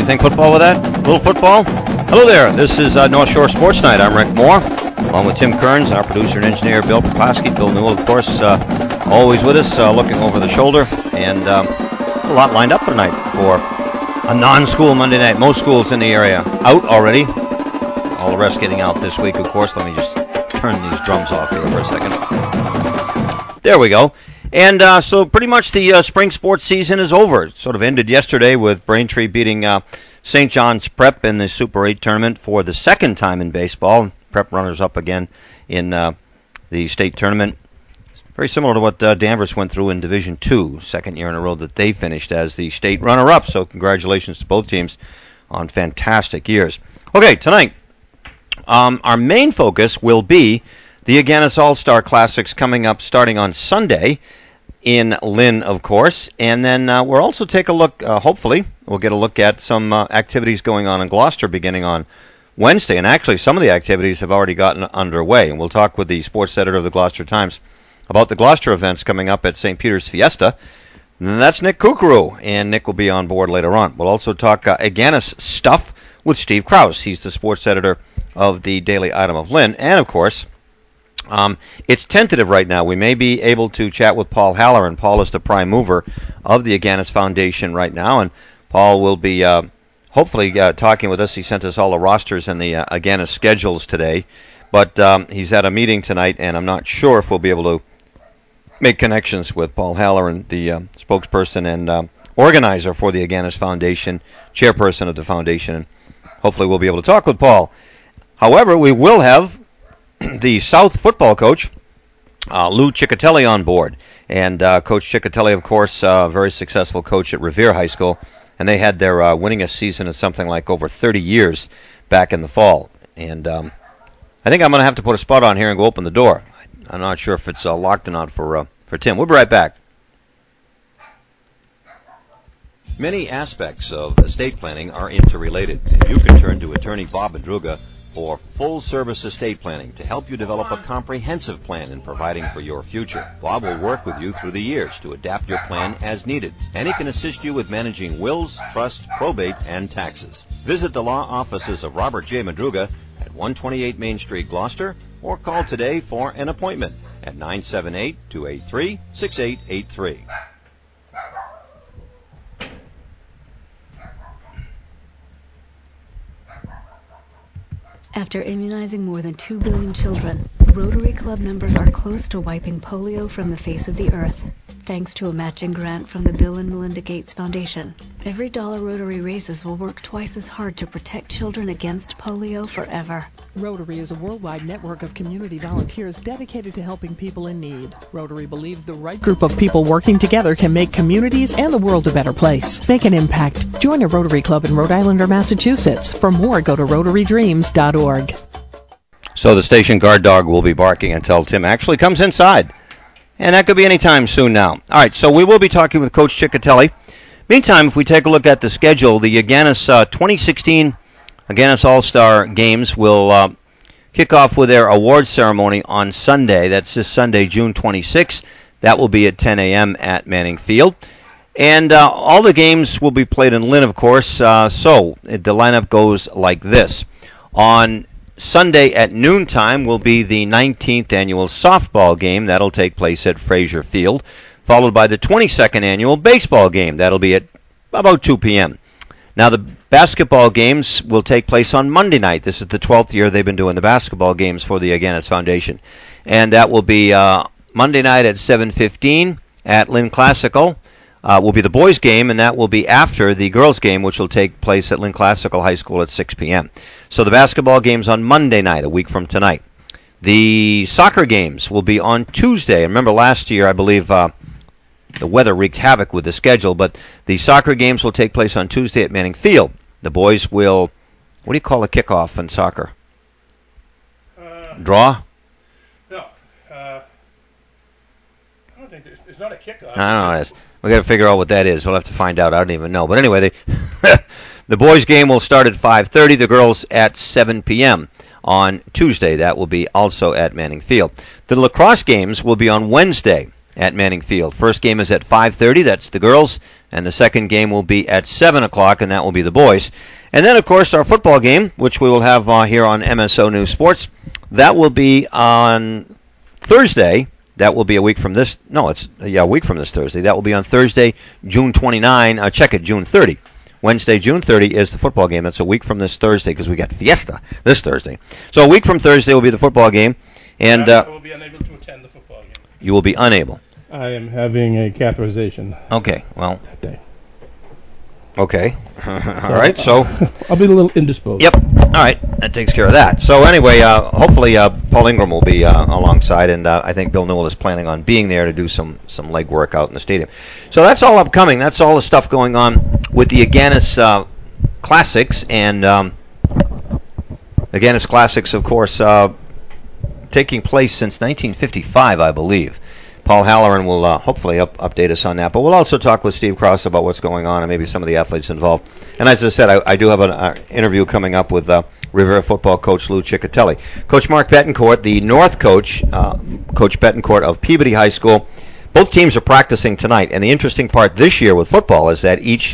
Anything football with that? A little football? Hello there. This is North Shore Sports Night. I'm Rick Moore, along with Tim Kearns, our producer and engineer, Bill Poplaski. Bill Newell, of course, always with us, looking over the shoulder. And a lot lined up for tonight for a non-school Monday night. Most schools in the area out already. All the rest getting out this week, of course. Let me just turn these drums off here for a second. There we go. And so pretty much the spring sports season is over. It sort of ended yesterday with Braintree beating St. John's Prep in the Super 8 tournament for the second time in baseball. Prep runners up again in the state tournament. Very similar to what Danvers went through in Division II, second year in a row that they finished as the state runner-up. So congratulations to both teams on fantastic years. Okay, tonight our main focus will be the Agganis All-Star Classics coming up starting on Sunday in Lynn, of course. And then we'll also take a look, hopefully, we'll get a look at some activities going on in Gloucester beginning on Wednesday. And actually, some of the activities have already gotten underway. And we'll talk with the sports editor of the Gloucester Times about the Gloucester events coming up at St. Peter's Fiesta. And that's Nick Kukuru, and Nick will be on board later on. We'll also talk Agganis stuff with Steve Krause. He's the sports editor of the Daily Item of Lynn. And, of course, it's tentative right now. We may be able to chat with Paul Halloran. Paul is the prime mover of the Agganis Foundation right now, and Paul will be hopefully talking with us. He sent us all the rosters and the Agganis schedules today, but he's at a meeting tonight, and I'm not sure if we'll be able to make connections with Paul Halloran, the spokesperson and organizer for the Agganis Foundation, chairperson of the foundation, and hopefully we'll be able to talk with Paul. However, we will have the South football coach, Lou Ciccatelli, on board. And Coach Ciccatelli, of course, very successful coach at Revere High School. And they had their winningest season in something like over 30 years back in the fall. And I think I'm going to have to put a spot on here and go open the door. I'm not sure if it's locked or not for Tim. We'll be right back. Many aspects of estate planning are interrelated, and you can turn to attorney Bob Madruga for full-service estate planning to help you develop a comprehensive plan in providing for your future. Bob will work with you through the years to adapt your plan as needed, and he can assist you with managing wills, trust, probate, and taxes. Visit the law offices of Robert J. Madruga at 128 Main Street, Gloucester, or call today for an appointment at 978-283-6883. After immunizing more than 2 billion children, Rotary Club members are close to wiping polio from the face of the earth, thanks to a matching grant from the Bill and Melinda Gates Foundation. Every dollar Rotary raises will work twice as hard to protect children against polio forever. Rotary is a worldwide network of community volunteers dedicated to helping people in need. Rotary believes the right group of people working together can make communities and the world a better place. Make an impact. Join a Rotary Club in Rhode Island or Massachusetts. For more, go to rotarydreams.org. So the station guard dog will be barking until Tim actually comes inside. And that could be any time soon now. All right, so we will be talking with Coach Ciccatelli. Meantime, if we take a look at the schedule, the Agganis 2016 Agganis All-Star Games will kick off with their awards ceremony on Sunday. That's this Sunday, June 26th. That will be at 10 a.m. at Manning Field. And all the games will be played in Lynn, of course. So the lineup goes like this. On Sunday at noontime will be the 19th annual softball game. That'll take place at Frazier Field, followed by the 22nd annual baseball game. That'll be at about 2 p.m. Now, the basketball games will take place on Monday night. This is the 12th year they've been doing the basketball games for the Agganis Foundation. And that will be Monday night at 7:15 at Lynn Classical. Will be the boys' game, and that will be after the girls' game, which will take place at Lynn Classical High School at 6 p.m. So the basketball games on Monday night, a week from tonight. The soccer games will be on Tuesday. Remember last year, I believe, the weather wreaked havoc with the schedule, but the soccer games will take place on Tuesday at Manning Field. The boys will, what do you call a kickoff in soccer? Draw? No. I don't think it's not a kickoff. I don't know. We've got to figure out what that is. We'll have to find out. I don't even know. But anyway, the boys' game will start at 5:30, the girls at 7 p.m. on Tuesday. That will be also at Manning Field. The lacrosse games will be on Wednesday. at Manning Field. First game is at 5:30. That's the girls. And the second game will be at 7 o'clock, and that will be the boys. And then, of course, our football game, which we will have here on MSO News Sports, that will be on Thursday. That will be a week from this. No, it's a week from this Thursday. That will be on Thursday, June 29. Check it, June 30. Wednesday, June 30 is the football game. That's a week from this Thursday because we got Fiesta this Thursday. So a week from Thursday will be the football game. And I will be unable to attend the football game. You will be unable. I am having a catheterization. Okay, well. That day. Okay. All right, so. I'll be a little indisposed. Yep. All right, that takes care of that. So anyway, hopefully Paul Ingram will be alongside, and I think Bill Newell is planning on being there to do some leg work out in the stadium. So that's all upcoming. That's all the stuff going on with the Agganis Classics, and Agganis Classics, of course, taking place since 1955, I believe. Paul Halloran will hopefully update us on that. But we'll also talk with Steve Cross about what's going on and maybe some of the athletes involved. And as I said, I do have an interview coming up with Rivera football coach Lou Ciccatelli. Coach Mark Betancourt, the North coach, Coach Betancourt of Peabody High School. Both teams are practicing tonight. And the interesting part this year with football is that each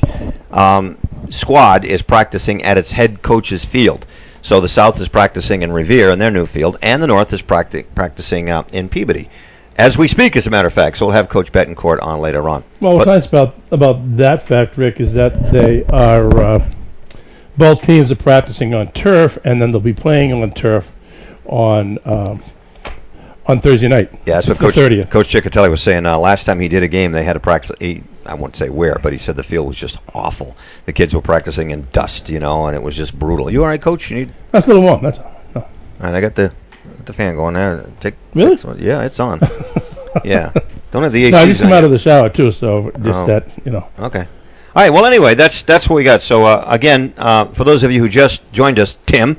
squad is practicing at its head coach's field. So the South is practicing in Revere in their new field, and the North is practicing in Peabody. As we speak, as a matter of fact, so we'll have Coach Betancourt on later on. Well, what's nice about that fact, Rick, is that they are both teams are practicing on turf, and then they'll be playing on turf on Thursday night. Yeah, that's what Coach Ciccatelli was saying. Last time he did a game, they had to practice. I won't say where, but he said the field was just awful. The kids were practicing in dust, and it was just brutal. You all right, Coach? You need? That's a little warm. That's all. No. All right, I got the fan going there. Really? Yeah, it's on. Yeah. Don't have the AC. No, I just come out of the shower too, so just that. Okay. All right. Well, anyway, that's what we got. So again, for those of you who just joined us, Tim.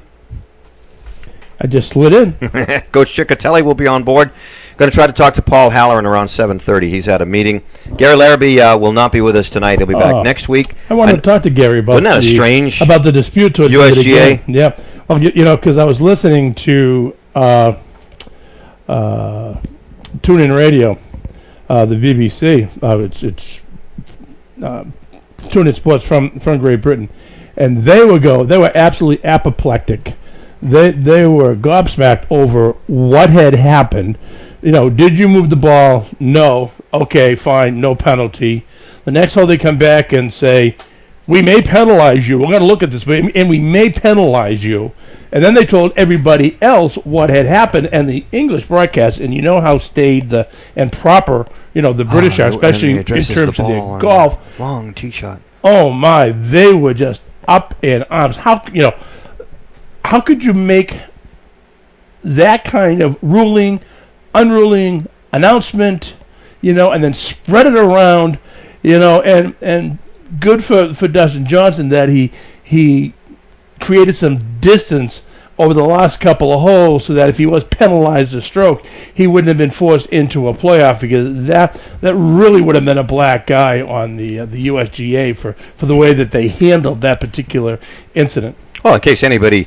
I just slid in. Coach Ciccatelli will be on board. Going to try to talk to Paul Halloran around 7:30. He's at a meeting. Gary Larrabee will not be with us tonight. He'll be back next week. I wanted to talk to Gary about about the dispute towards USGA. Yeah. Well, because I was listening to TuneIn Radio, the BBC. It's TuneIn Sports from Great Britain, and they were absolutely apoplectic. They were gobsmacked over what had happened. Did you move the ball? No. Okay, fine, no penalty. The next hole they come back and say, we may penalize you. We're going to look at this, and we may penalize you. And then they told everybody else what had happened, and the English broadcast, and you know how staid and proper, the British are, especially in terms of their golf. Long tee shot. Oh my, they were just up in arms. How could you make that kind of unruling announcement, and then spread it around, and good for Dustin Johnson that he created some distance over the last couple of holes so that if he was penalized a stroke, he wouldn't have been forced into a playoff, because that really would have been a black eye on the USGA for the way that they handled that particular incident. Well, in case anybody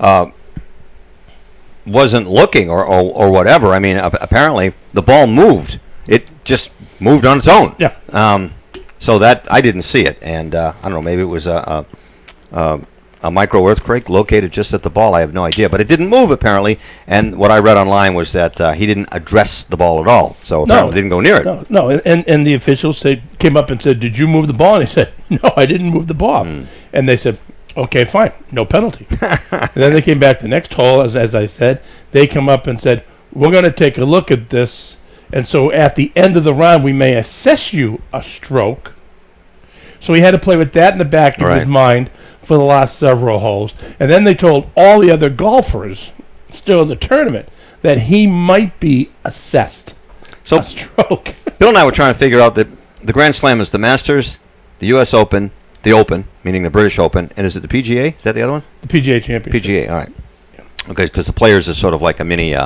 wasn't looking or whatever, I mean, apparently the ball moved. It just moved on its own. Yeah. So that I didn't see it, and I don't know, maybe it was a micro earthquake located just at the ball. I have no idea, but it didn't move apparently. And what I read online was that he didn't address the ball at all, so apparently didn't go near it. No. And the officials came up and said, "Did you move the ball?" And he said, "No, I didn't move the ball." And they said, "Okay, fine, no penalty." And then they came back the next hole, as I said. They come up and said, "We're going to take a look at this, and so at the end of the round, we may assess you a stroke." So he had to play with that in the back of his mind for the last several holes. And then they told all the other golfers still in the tournament that he might be assessed a stroke. Bill and I were trying to figure out that the Grand Slam is the Masters, the U.S. Open, the Open, meaning the British Open, and is it the PGA? Is that the other one? The PGA Championship. PGA, all right. Yeah. Okay, because the Players is sort of like a mini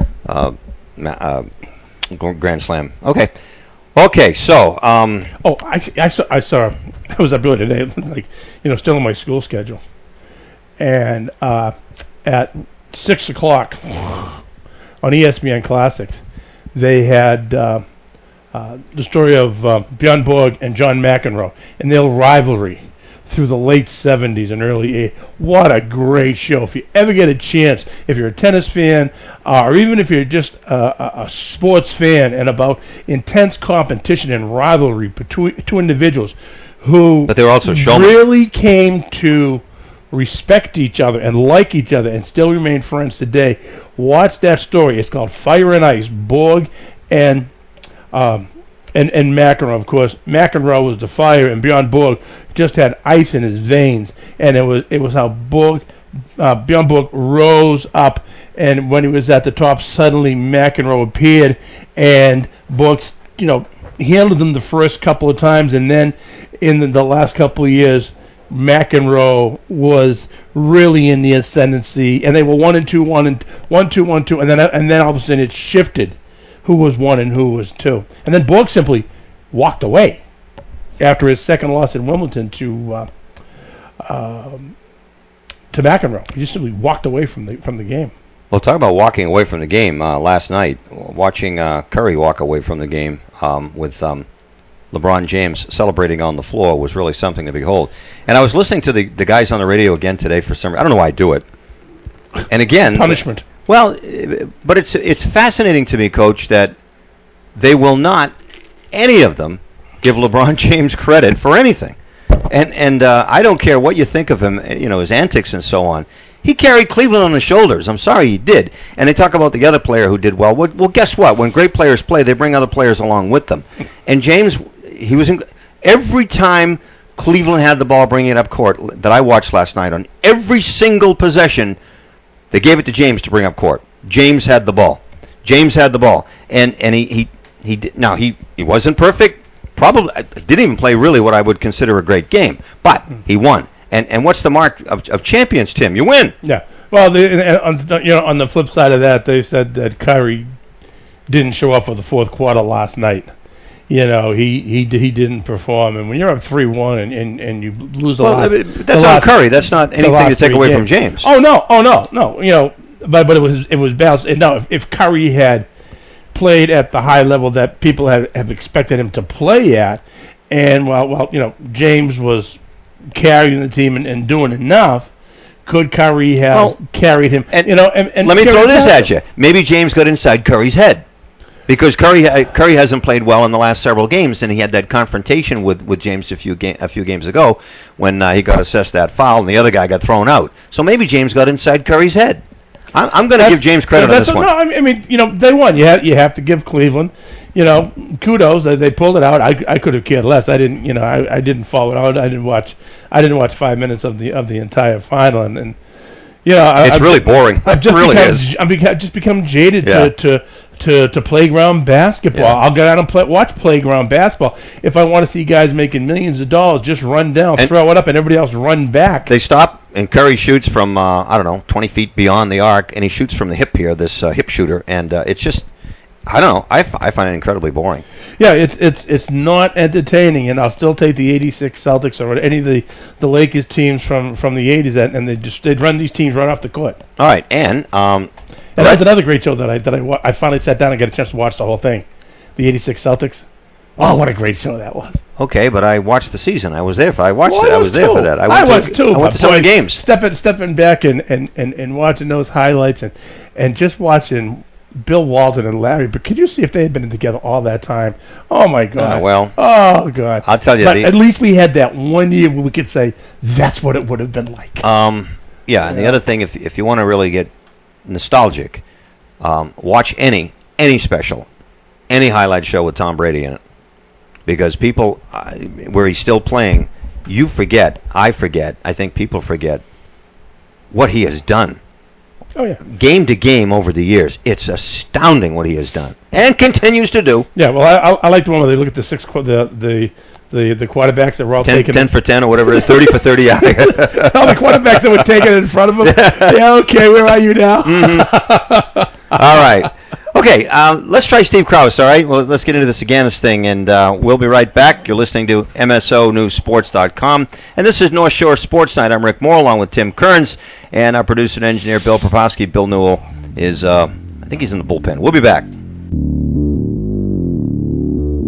Grand Slam. Okay, so I saw I was up early today, still in my school schedule, and at 6 o'clock on ESPN Classics, they had the story of Bjorn Borg and John McEnroe and their rivalry through the late 70s and early 80s. What a great show. If you ever get a chance, if you're a tennis fan, or even if you're just a sports fan, and about intense competition and rivalry between two individuals who But they were also showmen. really came to respect each other and like each other and still remain friends today. Watch that story. It's called Fire and Ice. Borg and McEnroe, of course. McEnroe was the fire, and Bjorn Borg just had ice in his veins. And it was how Bjorn Borg rose up, and when he was at the top, suddenly McEnroe appeared, and Borg, handled him the first couple of times, and then in the last couple of years, McEnroe was really in the ascendancy, and they were 1-2, 1-2, and then all of a sudden it shifted. Who was 1 and who was 2. And then Borg simply walked away after his second loss in Wimbledon to McEnroe. He just simply walked away from the game. Well, talk about walking away from the game. Last night, watching Curry walk away from the game with LeBron James celebrating on the floor was really something to behold. And I was listening to the guys on the radio again today for some reason. I don't know why I do it. And again... Punishment. Well, but it's fascinating to me, Coach, that they will not, any of them, give LeBron James credit for anything. And I don't care what you think of him, his antics and so on. He carried Cleveland on his shoulders. I'm sorry, he did. And they talk about the other player who did well. Well, guess what? When great players play, they bring other players along with them. And James, he was every time Cleveland had the ball bringing it up court that I watched last night, on every single possession, they gave it to James to bring up court. James had the ball. And he wasn't perfect. Probably didn't even play really what I would consider a great game, but he won. And what's the mark of champions, Tim? You win. Yeah. Well, on the flip side of that, they said that Kyrie didn't show up for the fourth quarter last night. He didn't perform, and when you're up 3-1 and you lose that's on Curry. That's not anything to take away from James. Oh no. But it was balanced. And now, if Curry had played at the high level that people have expected him to play at, and James was carrying the team and doing enough, could Curry have carried him? And let me throw this at you. Maybe James got inside Curry's head. Because Curry hasn't played well in the last several games, and he had that confrontation with James a few games ago when he got assessed that foul, and the other guy got thrown out. So maybe James got inside Curry's head. I'm going to give James credit on this one. No, I mean, they won. You have to give Cleveland, kudos. They pulled it out. I could have cared less. I didn't, I didn't follow it out. I didn't watch 5 minutes of the entire final, and it's really boring. I've just become jaded to playground basketball. Yeah. I'll go out and watch playground basketball. If I want to see guys making millions of dollars, just run down, throw it up, and everybody else run back. They stop, and Curry shoots from 20 feet beyond the arc, and he shoots from the hip here, this hip shooter, and it's just, I don't know. I find it incredibly boring. Yeah, it's not entertaining, and I'll still take the '86 Celtics or any of the Lakers teams from the '80s, and they'd run these teams right off the court. All right, and that's another great show that I finally sat down and got a chance to watch the whole thing, the '86 Celtics. Oh, what a great show that was! Okay, but I watched the season. I was there for. I watched it. I was there for that. I was too. I went to some of the games. Stepping back and watching those highlights and just watching Bill Walton and Larry. But could you see if they had been together all that time? Oh my God! Oh God! I'll tell you. But at least we had that one year where we could say that's what it would have been like. Yeah. And the other thing, if you want to really get nostalgic, watch any special, any highlight show with Tom Brady in it, because people where he's still playing, you forget, I think people forget what he has done. Oh yeah, game to game over the years, it's astounding what he has done and continues to do. Yeah, well, I like the one where they look at the quarterbacks that were all taking 10 for 10 or whatever it is, 30 for 30. All the quarterbacks that were taken in front of him. Yeah, okay, where are you now? Mm-hmm. All right. Okay, let's try Steve Krause, all right? Well, let's get into this Aganis thing, and we'll be right back. You're listening to MSONewsSports.com, and this is North Shore Sports Night. I'm Rick Moore, along with Tim Kearns, and our producer and engineer, Bill Proposky. Bill Newell is, I think he's in the bullpen. We'll be back.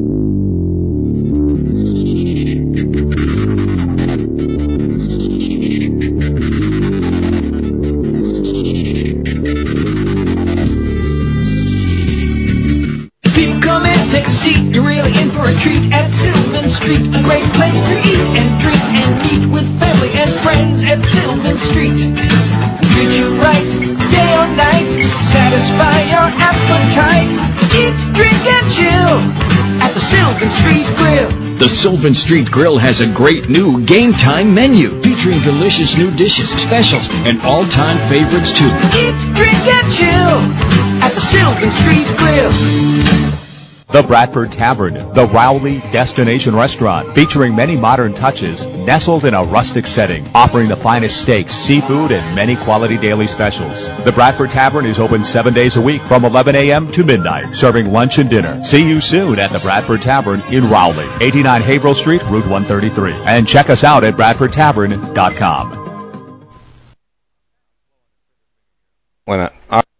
The Sylvan Street Grill has a great new game time menu featuring delicious new dishes, specials, and all-time favorites too. Eat, drink, and chill at the Sylvan Street Grill. The Bradford Tavern, the Rowley destination restaurant, featuring many modern touches, nestled in a rustic setting, offering the finest steaks, seafood, and many quality daily specials. The Bradford Tavern is open 7 days a week from 11 a.m. to midnight, serving lunch and dinner. See you soon at the Bradford Tavern in Rowley, 89 Haverhill Street, Route 133. And check us out at bradfordtavern.com. Wait a minute.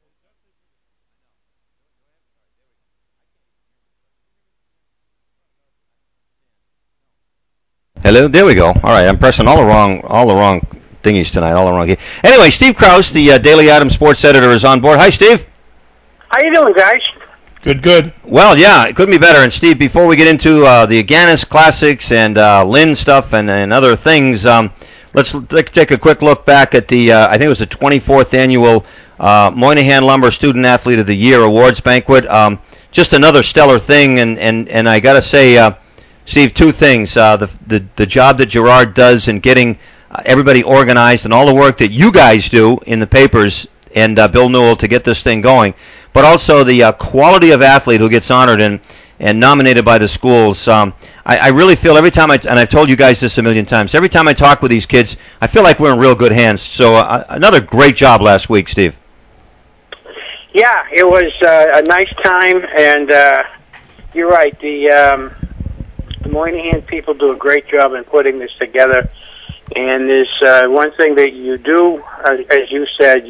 Hello, there we go. All right, I'm pressing all the wrong thingies tonight, all the wrong. Anyway, Steve Krause, the Daily Adams sports editor, is on board. Hi, Steve. How you doing, guys? Good. Well, yeah, it couldn't be better. And Steve, before we get into the Agganis Classics and Lynn stuff and other things, let's take a quick look back at the I think it was the 24th annual Moynihan Lumber Student Athlete of the Year Awards Banquet. Just another stellar thing, and I got to say. Steve, two things. The job that Gerard does in getting everybody organized and all the work that you guys do in the papers and Bill Newell to get this thing going, but also the quality of athlete who gets honored and nominated by the schools. I really feel every time and I've told you guys this a million times, every time I talk with these kids, I feel like we're in real good hands. So another great job last week, Steve. Yeah, it was a nice time, and you're right. The Moynihan people do a great job in putting this together. And there's one thing that you do, as you said,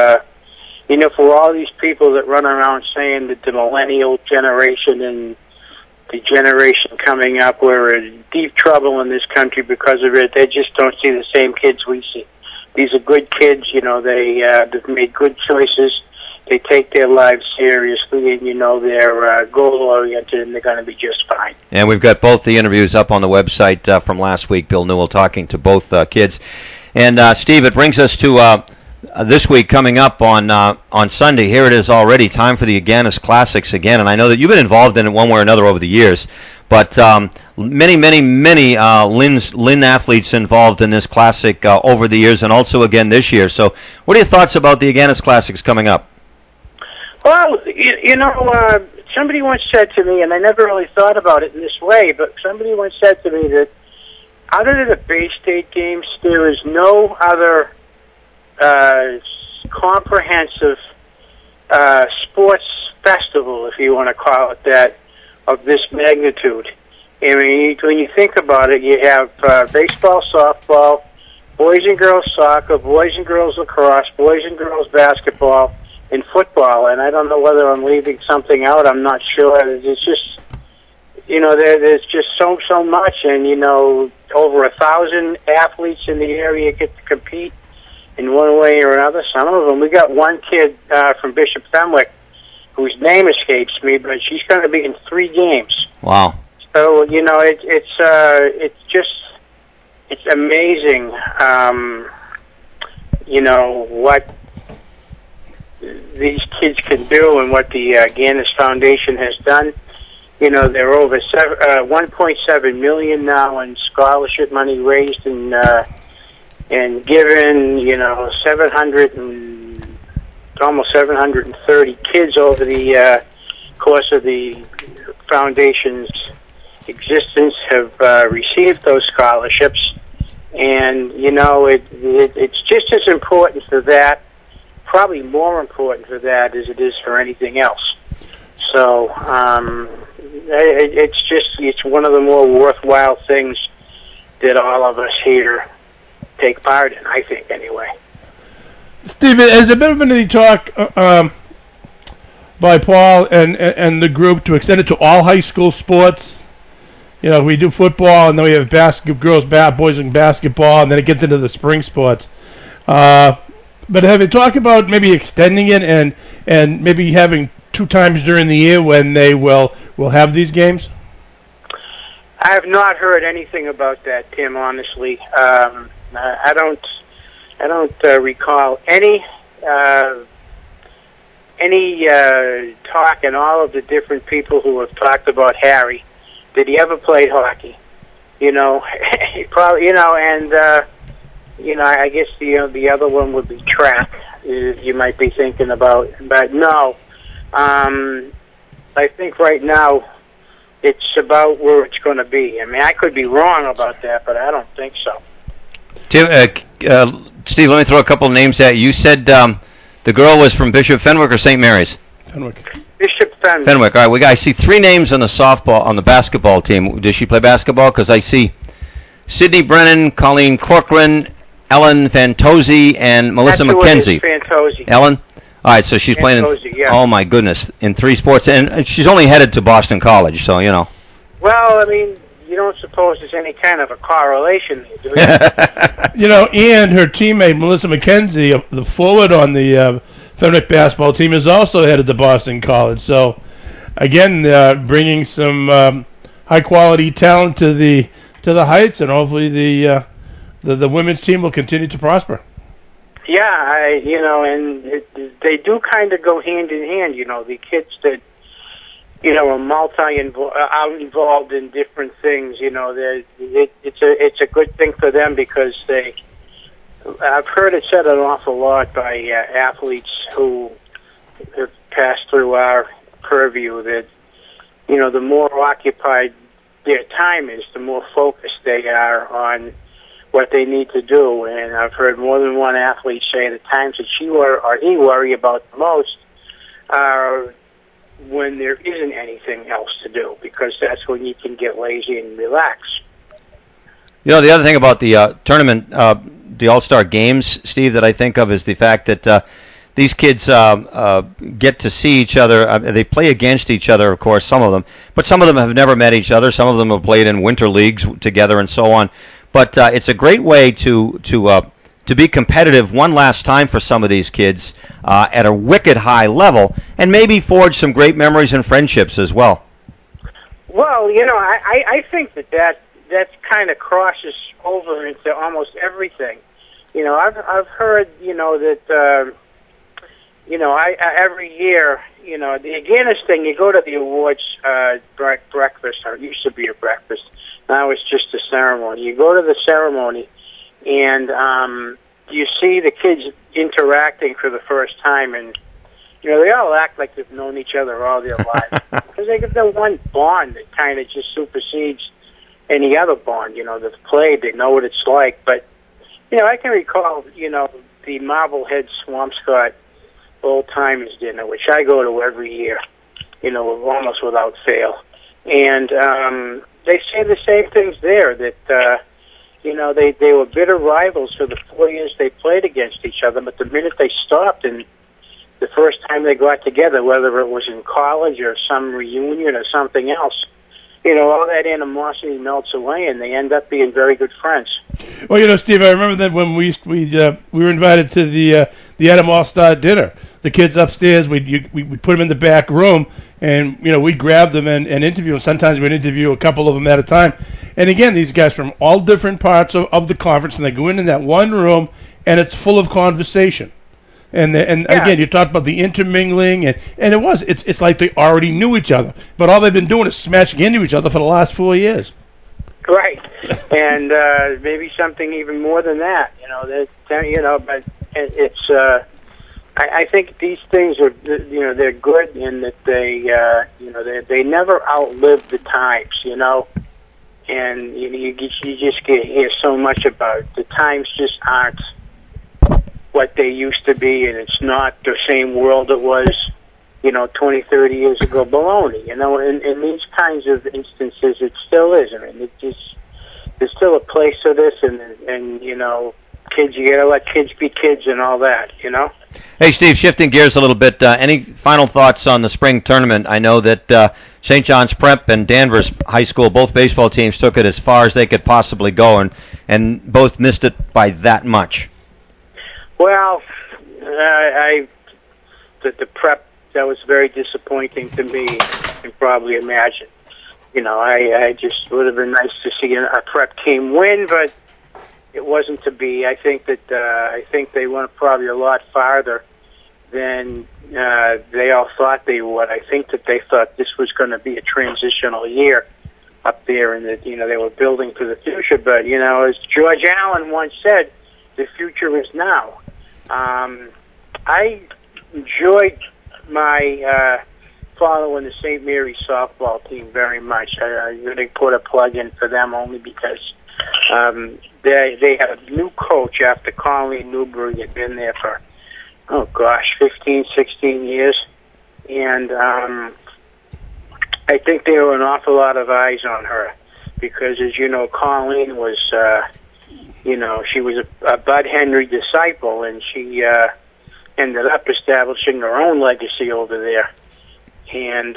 for all these people that run around saying that the millennial generation and the generation coming up, we're in deep trouble in this country because of it, they just don't see the same kids we see. These are good kids, they've made good choices. They take their lives seriously, and they're goal-oriented, and they're going to be just fine. And we've got both the interviews up on the website from last week. Bill Newell talking to both kids. And Steve, it brings us to this week coming up on Sunday. Here it is already, time for the Agganis Classics again. And I know that you've been involved in it one way or another over the years. But many Lynn athletes involved in this classic over the years, and also again this year. So what are your thoughts about the Agganis Classics coming up? Well, somebody once said to me, and I never really thought about it in this way, but somebody once said to me that other than the Bay State games, there is no other comprehensive sports festival, if you want to call it that, of this magnitude. I mean, when you think about it, you have baseball, softball, boys and girls soccer, boys and girls lacrosse, boys and girls basketball, in football, and I don't know whether I'm leaving something out. I'm not sure. It's just, there's just so much, and over 1,000 athletes in the area get to compete in one way or another. Some of them. We got one kid from Bishop Fenwick, whose name escapes me, but she's going to be in 3 games. Wow. So it's amazing. What these kids can do and what the Agganis Foundation has done. They're over $1.7 million now in scholarship money raised and given. 700 and almost 730 kids over the course of the foundation's existence have received those scholarships, and it's just as important for that. Probably more important for that as it is for anything else. So it's one of the more worthwhile things that all of us here take part in, I think, anyway. Steve, has there been any talk by Paul and the group to extend it to all high school sports? We do football, and then we have boys and basketball, and then it gets into the spring sports. But have you talked about maybe extending it and maybe having 2 times during the year when they will have these games? I have not heard anything about that, Tim. Honestly, I don't recall any talk, and all of the different people who have talked about Harry. Did he ever play hockey? you know, probably, and I guess the other one would be track. You might be thinking about, but no. I think right now it's about where it's going to be. I mean, I could be wrong about that, but I don't think so. Steve, let me throw a couple of names at you. You said the girl was from Bishop Fenwick or St. Mary's? Fenwick. Bishop Fenwick. Fenwick. All right, I see 3 names on the basketball team. Does she play basketball? Because I see Sydney Brennan, Colleen Corcoran, Ellen Fantozzi, and Melissa McKenzie. Fantozzi. Ellen? All right, so she's playing oh my goodness, in 3 sports. And she's only headed to Boston College, so, Well, I mean, you don't suppose there's any kind of a correlation there, do you? And her teammate, Melissa McKenzie, the forward on the Fenwick basketball team, is also headed to Boston College. So, again, bringing some high-quality talent to the Heights, and hopefully the women's team will continue to prosper. Yeah, and they do kind of go hand in hand. The kids that are involved in different things. It's a good thing for them because I've heard it said an awful lot by athletes who have passed through our purview that the more occupied their time is, the more focused they are on what they need to do. And I've heard more than one athlete say the times that she or he worry about the most are when there isn't anything else to do, because that's when you can get lazy and relax. The other thing about the tournament, the All-Star Games, Steve, that I think of is the fact that these kids get to see each other. They play against each other, of course, some of them, but some of them have never met each other. Some of them have played in winter leagues together and so on. But it's a great way to be competitive one last time for some of these kids at a wicked high level, and maybe forge some great memories and friendships as well. Well, I think that kind of crosses over into almost everything. I've heard that every year, the Guinness thing, you go to the awards breakfast, or it used to be a breakfast. Now it's just a ceremony. You go to the ceremony, and you see the kids interacting for the first time, and they all act like they've known each other all their lives, because they get that one bond that kind of just supersedes any other bond. They've played, they know what it's like. But I can recall the Marblehead Swampscott Old Timers Dinner, which I go to every year, almost without fail, and they say the same things there, that they were bitter rivals for the 4 years they played against each other, but the minute they stopped and the first time they got together, whether it was in college or some reunion or something else, all that animosity melts away, and they end up being very good friends. Well, Steve, I remember that when we were invited to the Adam All-Star dinner. The kids upstairs, we put them in the back room, and we'd grab them and interview them. Sometimes we'd interview a couple of them at a time. And again, these guys from all different parts of the conference, and they go in that one room, and it's full of conversation. And again, you talked about the intermingling, and it's like they already knew each other, but all they've been doing is smashing into each other for the last 4 years. Right, and maybe something even more than that. But it's. I think these things are, they're good in that they never outlive the times, and you just hear so much about it. The times just aren't what they used to be, and it's not the same world it was, 20, 30 years ago. Baloney, in these kinds of instances, it still is. I mean, there's still a place for this, and kids, you gotta let kids be kids and all that, Hey, Steve, shifting gears a little bit, any final thoughts on the spring tournament? I know that St. John's Prep and Danvers High School, both baseball teams, took it as far as they could possibly go, and both missed it by that much. Well, the Prep, that was very disappointing to me, you can probably imagine. I just would have been nice to see a Prep team win, but it wasn't to be. I think they went probably a lot farther than they all thought they would. I think that they thought this was going to be a transitional year up there, and that they were building for the future. But as George Allen once said, the future is now. I enjoyed my following the St. Mary's softball team very much. I'm going to put a plug in for them only because they had a new coach after Colleen Newberry had been there for 15, 16 years, and I think there were an awful lot of eyes on her because, as you know, Colleen was, she was a Bud Henry disciple, and she ended up establishing her own legacy over there. And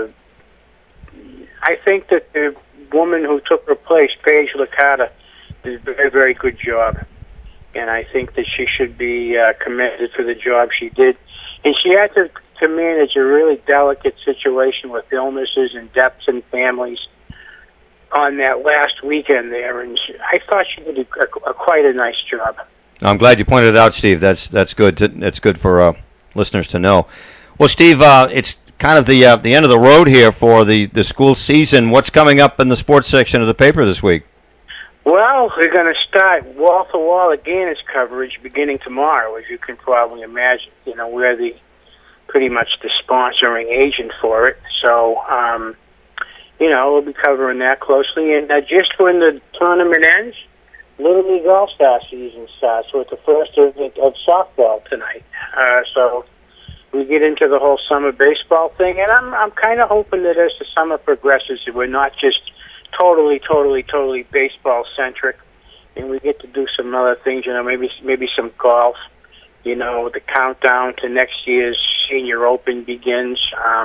I think that the woman who took her place, Paige Licata, did a very, very good job. And I think that she should be commended for the job she did. And she had to manage a really delicate situation with illnesses and deaths in families on that last weekend there. And I thought she did quite a nice job. I'm glad you pointed it out, Steve. That's good. That's good for listeners to know. Well, Steve, it's kind of the end of the road here for the school season. What's coming up in the sports section of the paper this week? Well, we're going to start wall-to-wall Agganis coverage beginning tomorrow, as you can probably imagine. We're pretty much the sponsoring agent for it. So, we'll be covering that closely. And just when the tournament ends, Little League All-Star season starts with the first of softball tonight. So we get into the whole summer baseball thing, and I'm kind of hoping that as the summer progresses, we're not just totally baseball centric, and we get to do some other things. Maybe some golf. The countdown to next year's Senior Open begins.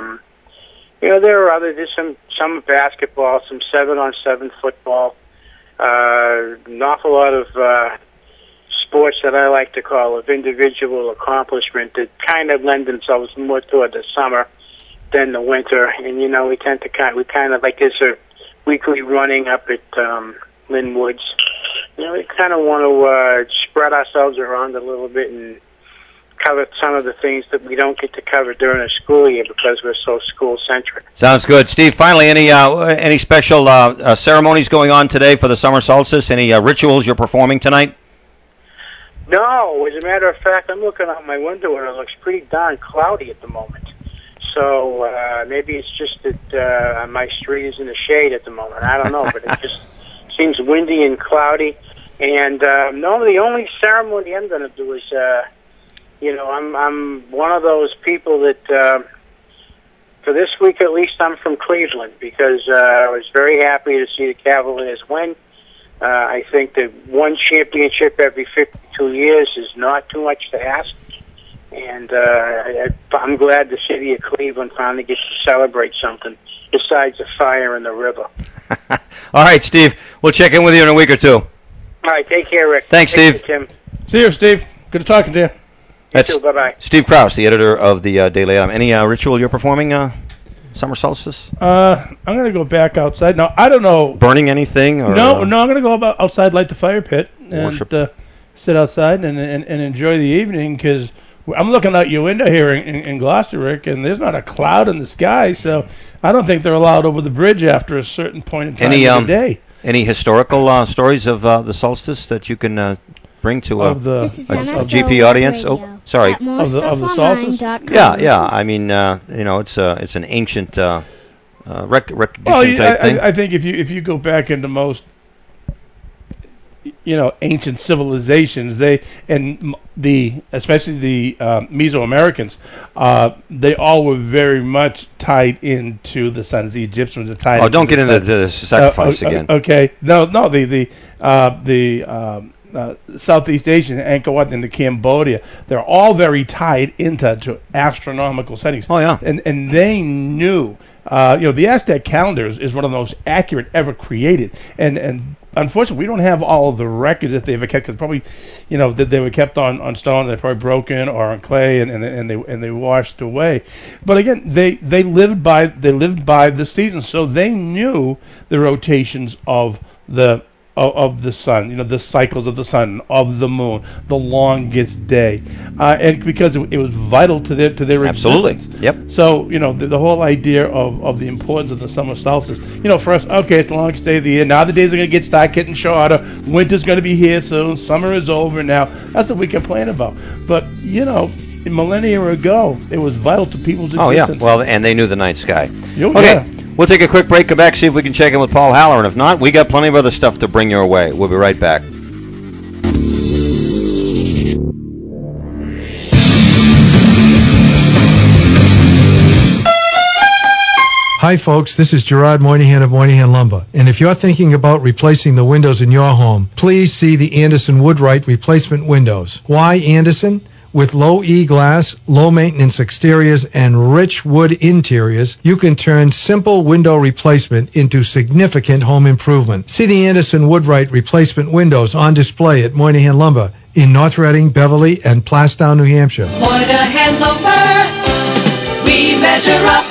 There's some basketball, some 7-on-7 football, an awful lot of sports that I like to call of individual accomplishment that kind of lend themselves more toward the summer than the winter. And we kind of like this a weekly running up at Lynn Woods. We kind of want to spread ourselves around a little bit and cover some of the things that we don't get to cover during the school year because we're so school-centric. Sounds good. Steve, finally, any special ceremonies going on today for the summer solstice? Any rituals you're performing tonight? No. As a matter of fact, I'm looking out my window and it looks pretty darn cloudy at the moment. So maybe it's just that my street is in the shade at the moment. I don't know, but it just seems windy and cloudy. And no, the only ceremony I'm going to do is... I'm one of those people that, for this week at least, I'm from Cleveland because I was very happy to see the Cavaliers win. I think that one championship every 52 years is not too much to ask. And I'm glad the city of Cleveland finally gets to celebrate something besides the fire in the river. All right, Steve. We'll check in with you in a week or two. All right, take care, Rick. Thanks, Steve. Tim. See you, Steve. Good to talking to you. That's bye-bye. Steve Krause, the editor of the Daily Adam. Any ritual you're performing summer solstice? I'm going to go back outside. Now, I don't know. Burning anything? Or, no, I'm going to go outside, light the fire pit, and worship. Sit outside and enjoy the evening because I'm looking out your window here in Gloucester, Rick, and there's not a cloud in the sky, so I don't think they're allowed over the bridge after a certain point in time of the day. Any historical stories of the solstice that you can bring to a GP audience? Radio. Oh, sorry. Of the solstice? Yeah. I mean, it's an ancient recognition type thing. I think if you go back into most ancient civilizations, especially the Mesoamericans, they all were very much tied into the sun. The Egyptians were tied. Oh, don't get into the sacrifice again. Okay, no, the Southeast Asian, Angkor Wat, and the Cambodia, they're all very tied into astronomical settings. Oh yeah, and they knew. The Aztec calendar is one of the most accurate ever created, and unfortunately, we don't have all of the records that they've kept. Cause probably, that they were kept on stone, they're probably broken or on clay, and they washed away. But again, they lived by the seasons, so they knew the rotations of the of the sun, the cycles of the sun, of the moon, the longest day, and because it was vital to their Absolutely. existence. Yep. So the whole idea of the importance of the summer solstice, for us, okay, it's the longest day of the year. Now the days are going to start getting shorter. Winter's going to be here soon. Summer is over now. That's what we complain about. But a millennia ago, it was vital to people's existence. Oh yeah. Well, and they knew the night sky. Okay. Yeah. We'll take a quick break, come back, see if we can check in with Paul Halloran. If not, we got plenty of other stuff to bring your way. We'll be right back. Hi folks, this is Gerard Moynihan of Moynihan Lumber. And if you're thinking about replacing the windows in your home, please see the Anderson Woodwright replacement windows. Why Anderson? With low E-glass, low-maintenance exteriors, and rich wood interiors, you can turn simple window replacement into significant home improvement. See the Anderson Woodwright replacement windows on display at Moynihan Lumber in North Reading, Beverly, and Plastown, New Hampshire. Moynihan Lumber, we measure up.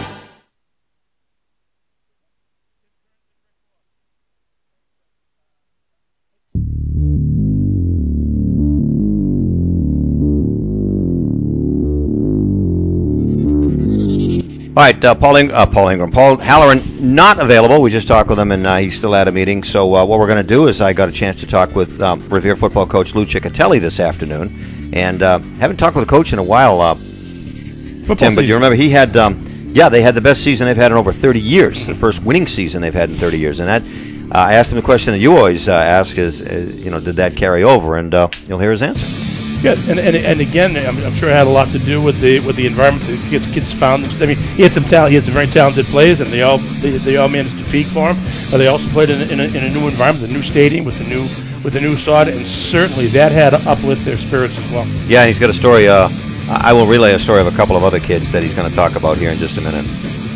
All right, Paul Halloran, not available. We just talked with him, and he's still at a meeting. So what we're going to do is I got a chance to talk with Revere football coach Lou Ciccatelli this afternoon, and haven't talked with a coach in a while, Tim. But you remember he had, they had the best season they've had in over 30 years, the first winning season they've had in 30 years, and that I asked him the question that you always ask is, did that carry over? And you'll hear his answer. Good, and again, I'm sure it had a lot to do with the environment the kids found. I mean, he had some talent. He had some very talented players, and they all managed to peak for him. But they also played in a new environment, a new stadium with the new sod, and certainly that had to uplift their spirits as well. Yeah, and he's got a story. I will relay a story of a couple of other kids that he's going to talk about here in just a minute.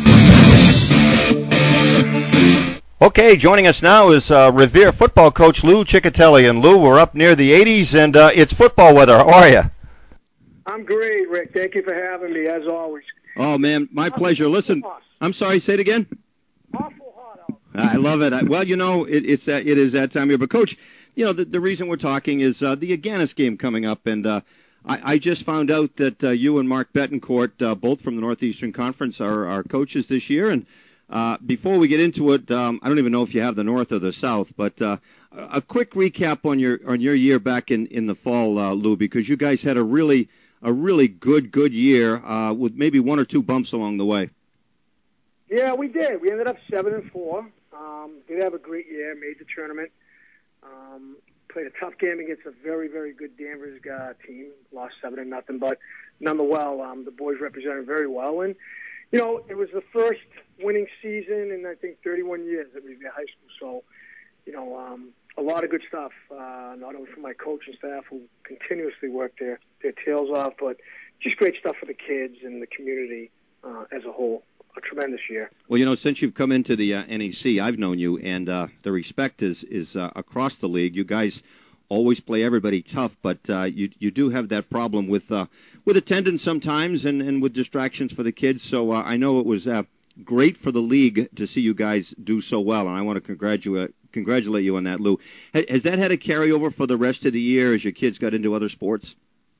Okay, joining us now is Revere football coach Lou Ciccatelli. And Lou, we're up near the 80s, and it's football weather. How are you? I'm great, Rick. Thank you for having me, as always. Oh, man, my pleasure. Listen, I'm sorry, say it again? Awful hot out. I love it. Well, it is that time of year. But, Coach, the reason we're talking is the Agganis game coming up, and I just found out that you and Mark Betancourt, both from the Northeastern Conference, are coaches this year, and before we get into it, I don't even know if you have the North or the South, but a quick recap on your year back in the fall, Lou, because you guys had a really good year with maybe one or two bumps along the way. Yeah, we did. We ended up 7-4. Did have a great year. Made the tournament. Played a tough game against a very, very good Danvers team. Lost 7-0, but nonetheless, the boys represented very well. And it was the first winning season in, I think, 31 years at Revere High School. So, a lot of good stuff, not only from my coaching staff who continuously work their tails off, but just great stuff for the kids and the community as a whole. A tremendous year. Well, since you've come into the NEC, I've known you, and the respect is across the league. You guys always play everybody tough, but you do have that problem with attendance sometimes and with distractions for the kids. So I know it was great for the league to see you guys do so well, and I want to congratulate you on that, Lou. Has that had a carryover for the rest of the year as your kids got into other sports?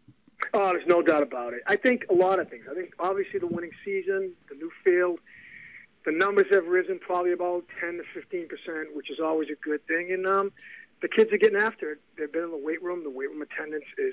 Oh, there's no doubt about it. I think a lot of things. I think obviously the winning season, the new field, the numbers have risen probably about 10 to 15%, which is always a good thing. And the kids are getting after it. They've been in the weight room. The weight room attendance is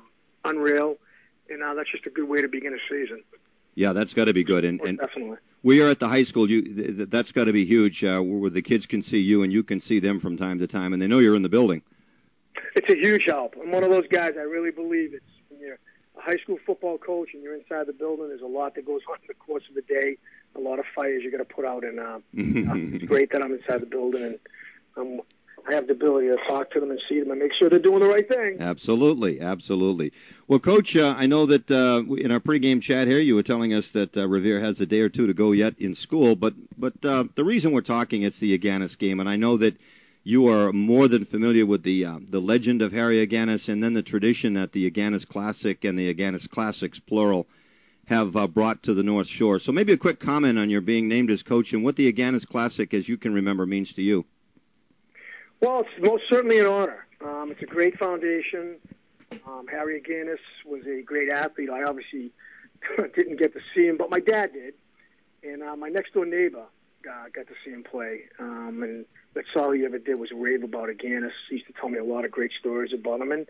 unreal, and that's just a good way to begin a season. Yeah, that's got to be good. And definitely. We are at the high school. That's got to be huge, where the kids can see you and you can see them from time to time, and they know you're in the building. It's a huge help. I'm one of those guys. I really believe it's when you're a high school football coach and you're inside the building. There's a lot that goes on in the course of the day. A lot of fires you got to put out, and it's great that I'm inside the building and I have the ability to talk to them and see them and make sure they're doing the right thing. Absolutely, absolutely. Well, Coach, I know that in our pregame chat here, you were telling us that Revere has a day or two to go yet in school, but the reason we're talking, it's the Agganis game, and I know that you are more than familiar with the legend of Harry Agganis and then the tradition that the Agganis Classic and the Agganis Classics, plural, have brought to the North Shore. So maybe a quick comment on your being named as coach and what the Agganis Classic, as you can remember, means to you. Well, it's most certainly an honor. It's a great foundation. Harry Aganis was a great athlete. I obviously didn't get to see him, but my dad did. And my next-door neighbor got to see him play. And that's all he ever did was rave about Aganis. He used to tell me a lot of great stories about him. And,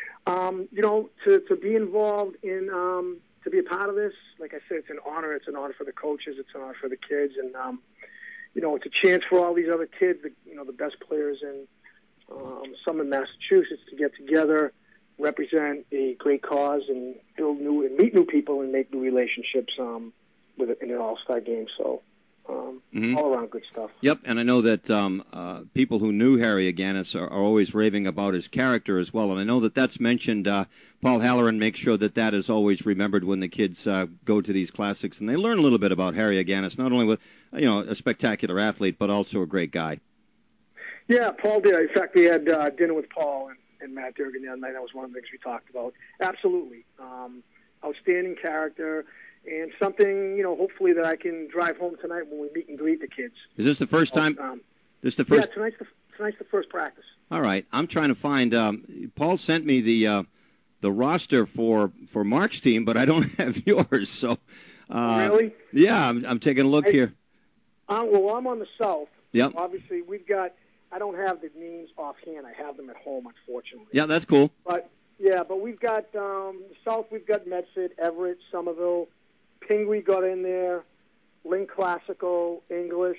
to be involved in, to be a part of this, like I said, it's an honor. It's an honor for the coaches. It's an honor for the kids. And, it's a chance for all these other kids, the best players in some in Massachusetts to get together, represent a great cause, and meet new people and make new relationships in an all-star game. So all around good stuff. Yep, and I know that people who knew Harry Aganis are always raving about his character as well, and I know that that's mentioned. Paul Halloran makes sure that is always remembered when the kids go to these classics, and they learn a little bit about Harry Aganis, not only with a spectacular athlete, but also a great guy. Yeah, Paul did. In fact, we had dinner with Paul and Matt Durgan the other night. That was one of the things we talked about. Absolutely. Outstanding character, and something, hopefully that I can drive home tonight when we meet and greet the kids. Is this the first time? This the first? Yeah, tonight's the first practice. All right. I'm trying to find, Paul sent me the roster for Mark's team, but I don't have yours. So, really? Yeah, I'm taking a look here. Well, I'm on the south. Yep. So obviously, I don't have the names offhand. I have them at home, unfortunately. Yeah, that's cool. But we've got the south. We've got Medford, Everett, Somerville, Pingree got in there, Lynn Classical, English.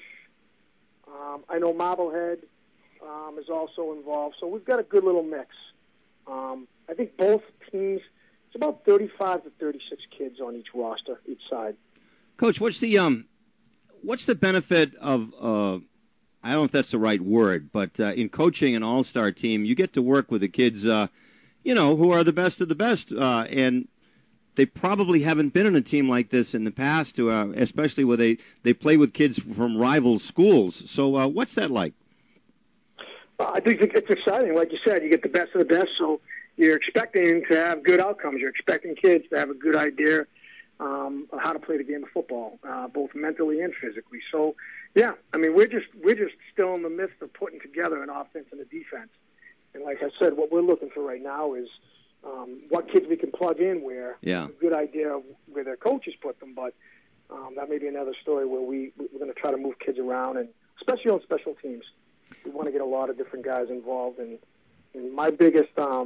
I know Marblehead is also involved. So we've got a good little mix. I think both teams, it's about 35 to 36 kids on each roster, each side. Coach, what's the benefit of I don't know if that's the right word, but in coaching an all-star team, you get to work with the kids, who are the best of the best, and they probably haven't been in a team like this in the past, especially where they play with kids from rival schools. So what's that like? I think it's exciting. Like you said, you get the best of the best, so you're expecting to have good outcomes. You're expecting kids to have a good idea of how to play the game of football, both mentally and physically. So, yeah, I mean, we're just still in the midst of putting together an offense and a defense. And like I said, what we're looking for right now is what kids we can plug in where. Yeah. A good idea of where their coaches put them, but that may be another story where we're going to try to move kids around, and especially on special teams. We want to get a lot of different guys involved. And my biggest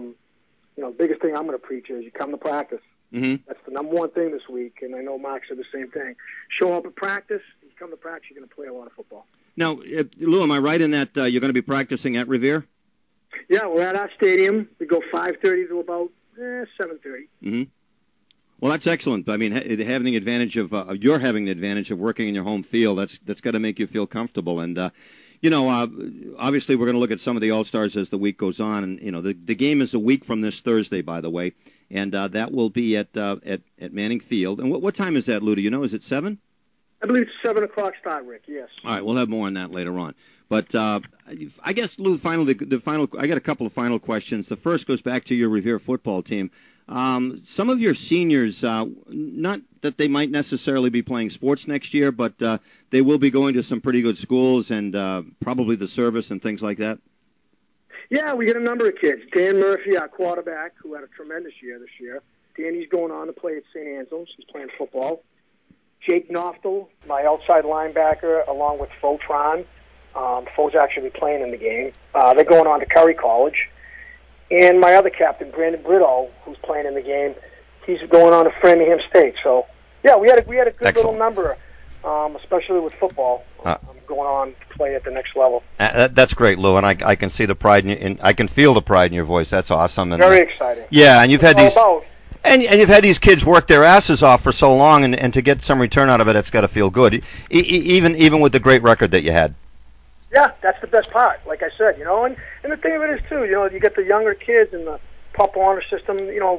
thing I'm going to preach is you come to practice. Mm-hmm. That's the number one thing this week, and I know Mark said the same thing. Show up at practice. You come to practice, you're going to play a lot of football. Now, Lou, am I right in that you're going to be practicing at Revere? Yeah, we're at our stadium. We go 5:30 to about 7:30. Mm-hmm. Well, that's excellent. I mean, having the advantage of you're having the advantage of working in your home field. That's got to make you feel comfortable. And obviously, we're going to look at some of the All-Stars as the week goes on. And the game is a week from this Thursday, by the way, and that will be at Manning Field. And what time is that, Lou? Do you know? Is it 7? I believe it's 7 o'clock start, Rick. Yes. All right, we'll have more on that later on. But I guess, Lou, the final. I got a couple of final questions. The first goes back to your Revere football team. Some of your seniors, not that they might necessarily be playing sports next year, but they will be going to some pretty good schools and probably the service and things like that. Yeah, we get a number of kids. Dan Murphy, our quarterback, who had a tremendous year this year. Danny's going on to play at St. Anselm's. He's playing football. Jake Noftel, my outside linebacker, along with Fotron. Fo's actually playing in the game. They're going on to Curry College. And my other captain, Brandon Brito, who's playing in the game, he's going on to Framingham State. So, yeah, we had a good Excellent. little number, especially with football, going on to play at the next level. That's great, Lou, and I can see the pride I can feel the pride in your voice. That's awesome. And, very exciting. Yeah, and you've had these. About. And you've had these kids work their asses off for so long, and to get some return out of it, it's got to feel good, even with the great record that you had. Yeah, that's the best part. Like I said, and the thing of it is too, you get the younger kids in the Pop Warner system.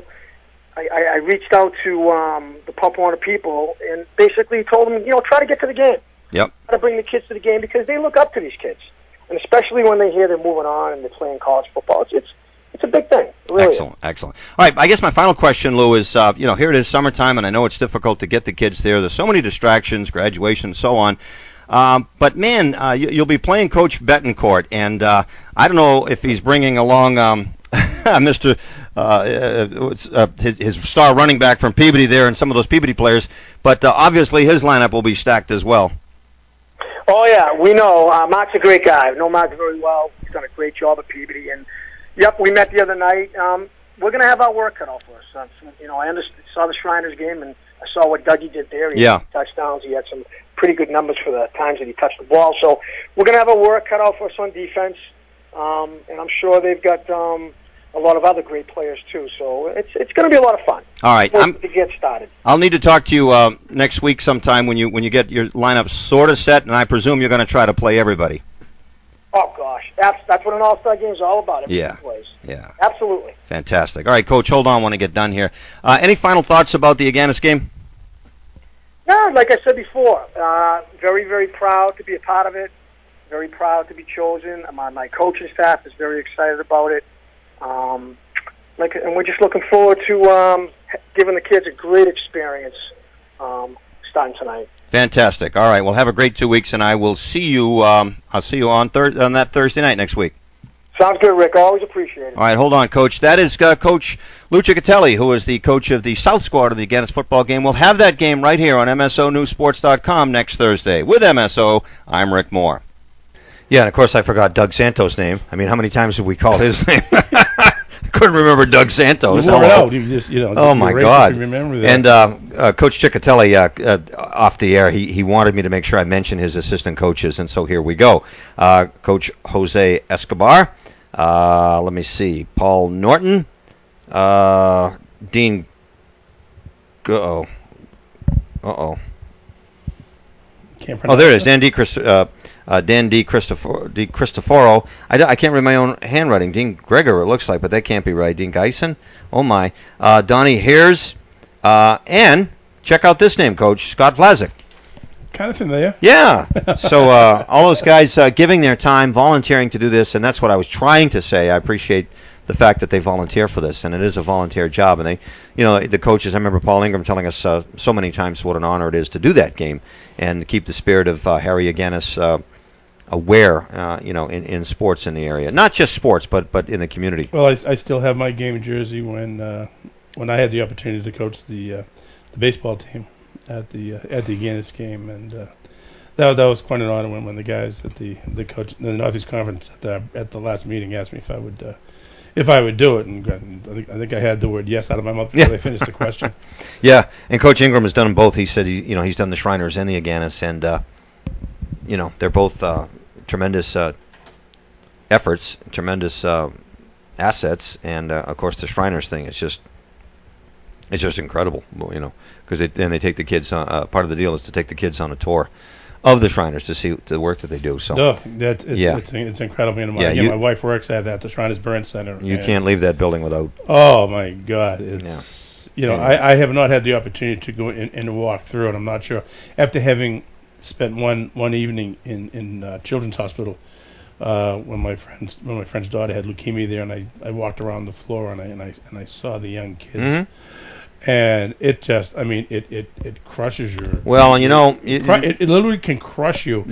I reached out to the Pop Warner people and basically told them, try to get to the game. Yep. Try to bring the kids to the game because they look up to these kids, and especially when they hear they're moving on and they're playing college football, it's a big thing. It really Excellent, is. Excellent. All right, I guess my final question, Lou, is, here it is summertime, and I know it's difficult to get the kids there. There's so many distractions, graduation, and so on. But man, you'll be playing Coach Betancourt, and I don't know if he's bringing along Mr. His star running back from Peabody there, and some of those Peabody players. But obviously his lineup will be stacked as well. Oh yeah, we know Mark's a great guy. I know Mark very well. He's done a great job at Peabody, and yep, we met the other night. We're going to have our work cut out for us. I saw the Shriners game, and I saw what Dougie did there. He had touchdowns. He had some pretty good numbers for the times that he touched the ball. So we're going to have our work cut out for us on defense, and I'm sure they've got a lot of other great players too. So it's going to be a lot of fun. All right, to get started. I'll need to talk to you next week sometime when you get your lineup sort of set, and I presume you're going to try to play everybody. Oh gosh, that's what an all-star game is all about. Everybody plays. Yeah. Absolutely. Fantastic. All right, Coach, hold on. I want to get done here. Any final thoughts about the Agganis game? No, like I said before, very, very proud to be a part of it. Very proud to be chosen. My coaching staff is very excited about it. And we're just looking forward to giving the kids a great experience starting tonight. Fantastic. All right. Well, have a great 2 weeks, and I will see you. I'll see you on that Thursday night next week. Sounds good, Rick. Always appreciate it. All right, hold on, Coach. That is Coach Lou Ciccatelli, who is the coach of the South Squad of the Agganis football game. We'll have that game right here on MSONewsSports.com next Thursday. With MSO, I'm Rick Moore. Yeah, and of course I forgot Doug Santos' name. I mean, how many times did we call his name? I couldn't remember Doug Santos. You wore it out. You just, oh my God! Remember that. And Coach Ciccatelli, off the air, he wanted me to make sure I mention his assistant coaches, and so here we go. Coach Jose Escobar. Let me see. Paul Norton. Dean. Uh-oh. Can't pronounce there it is. Dan D. Cristoforo. I can't read my own handwriting. Dean Gregor, it looks like, but that can't be right. Dean Geisen. Oh, my. Donnie Hears. And check out this name, Coach. Scott Vlasic. Kind of familiar. Yeah. So all those guys giving their time, volunteering to do this, and that's what I was trying to say. I appreciate the fact that they volunteer for this, and it is a volunteer job. And they, the coaches, I remember Paul Ingram telling us so many times what an honor it is to do that game and keep the spirit of Harry Agganis aware, in sports in the area. Not just sports, but in the community. Well, I still have my game jersey when I had the opportunity to coach the baseball team at the Agganis game, and that was quite an honor when the guys at the Northeast Conference at the last meeting asked me if I would do it, and I think I had the word yes out of my mouth before they finished the question. Yeah, and Coach Ingram has done them both. He said he's done the Shriners and the Agganis, and they're both tremendous efforts, tremendous assets, and of course the Shriners thing is just incredible, because they take the kids. Part of the deal is to take the kids on a tour of the Shriners to see the work that they do. So it's incredible. My wife works at the Shriners Burn Center. You can't leave that building without. Oh my God! I have not had the opportunity to go in and walk through it. I'm not sure. After having spent one evening in Children's Hospital, when my friend's daughter had leukemia there, and I walked around the floor and I saw the young kids. Mm-hmm. And it just, it crushes you. Well, it literally can crush you.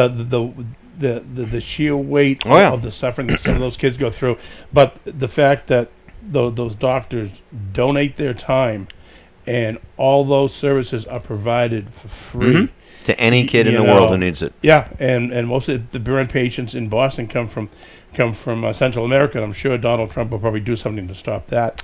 The sheer weight of the suffering that some of those kids go through. But the fact that those doctors donate their time, and all those services are provided for free. Mm-hmm. To any kid in the world who needs it. Yeah, and most of the burn patients in Boston come from Central America. I'm sure Donald Trump will probably do something to stop that.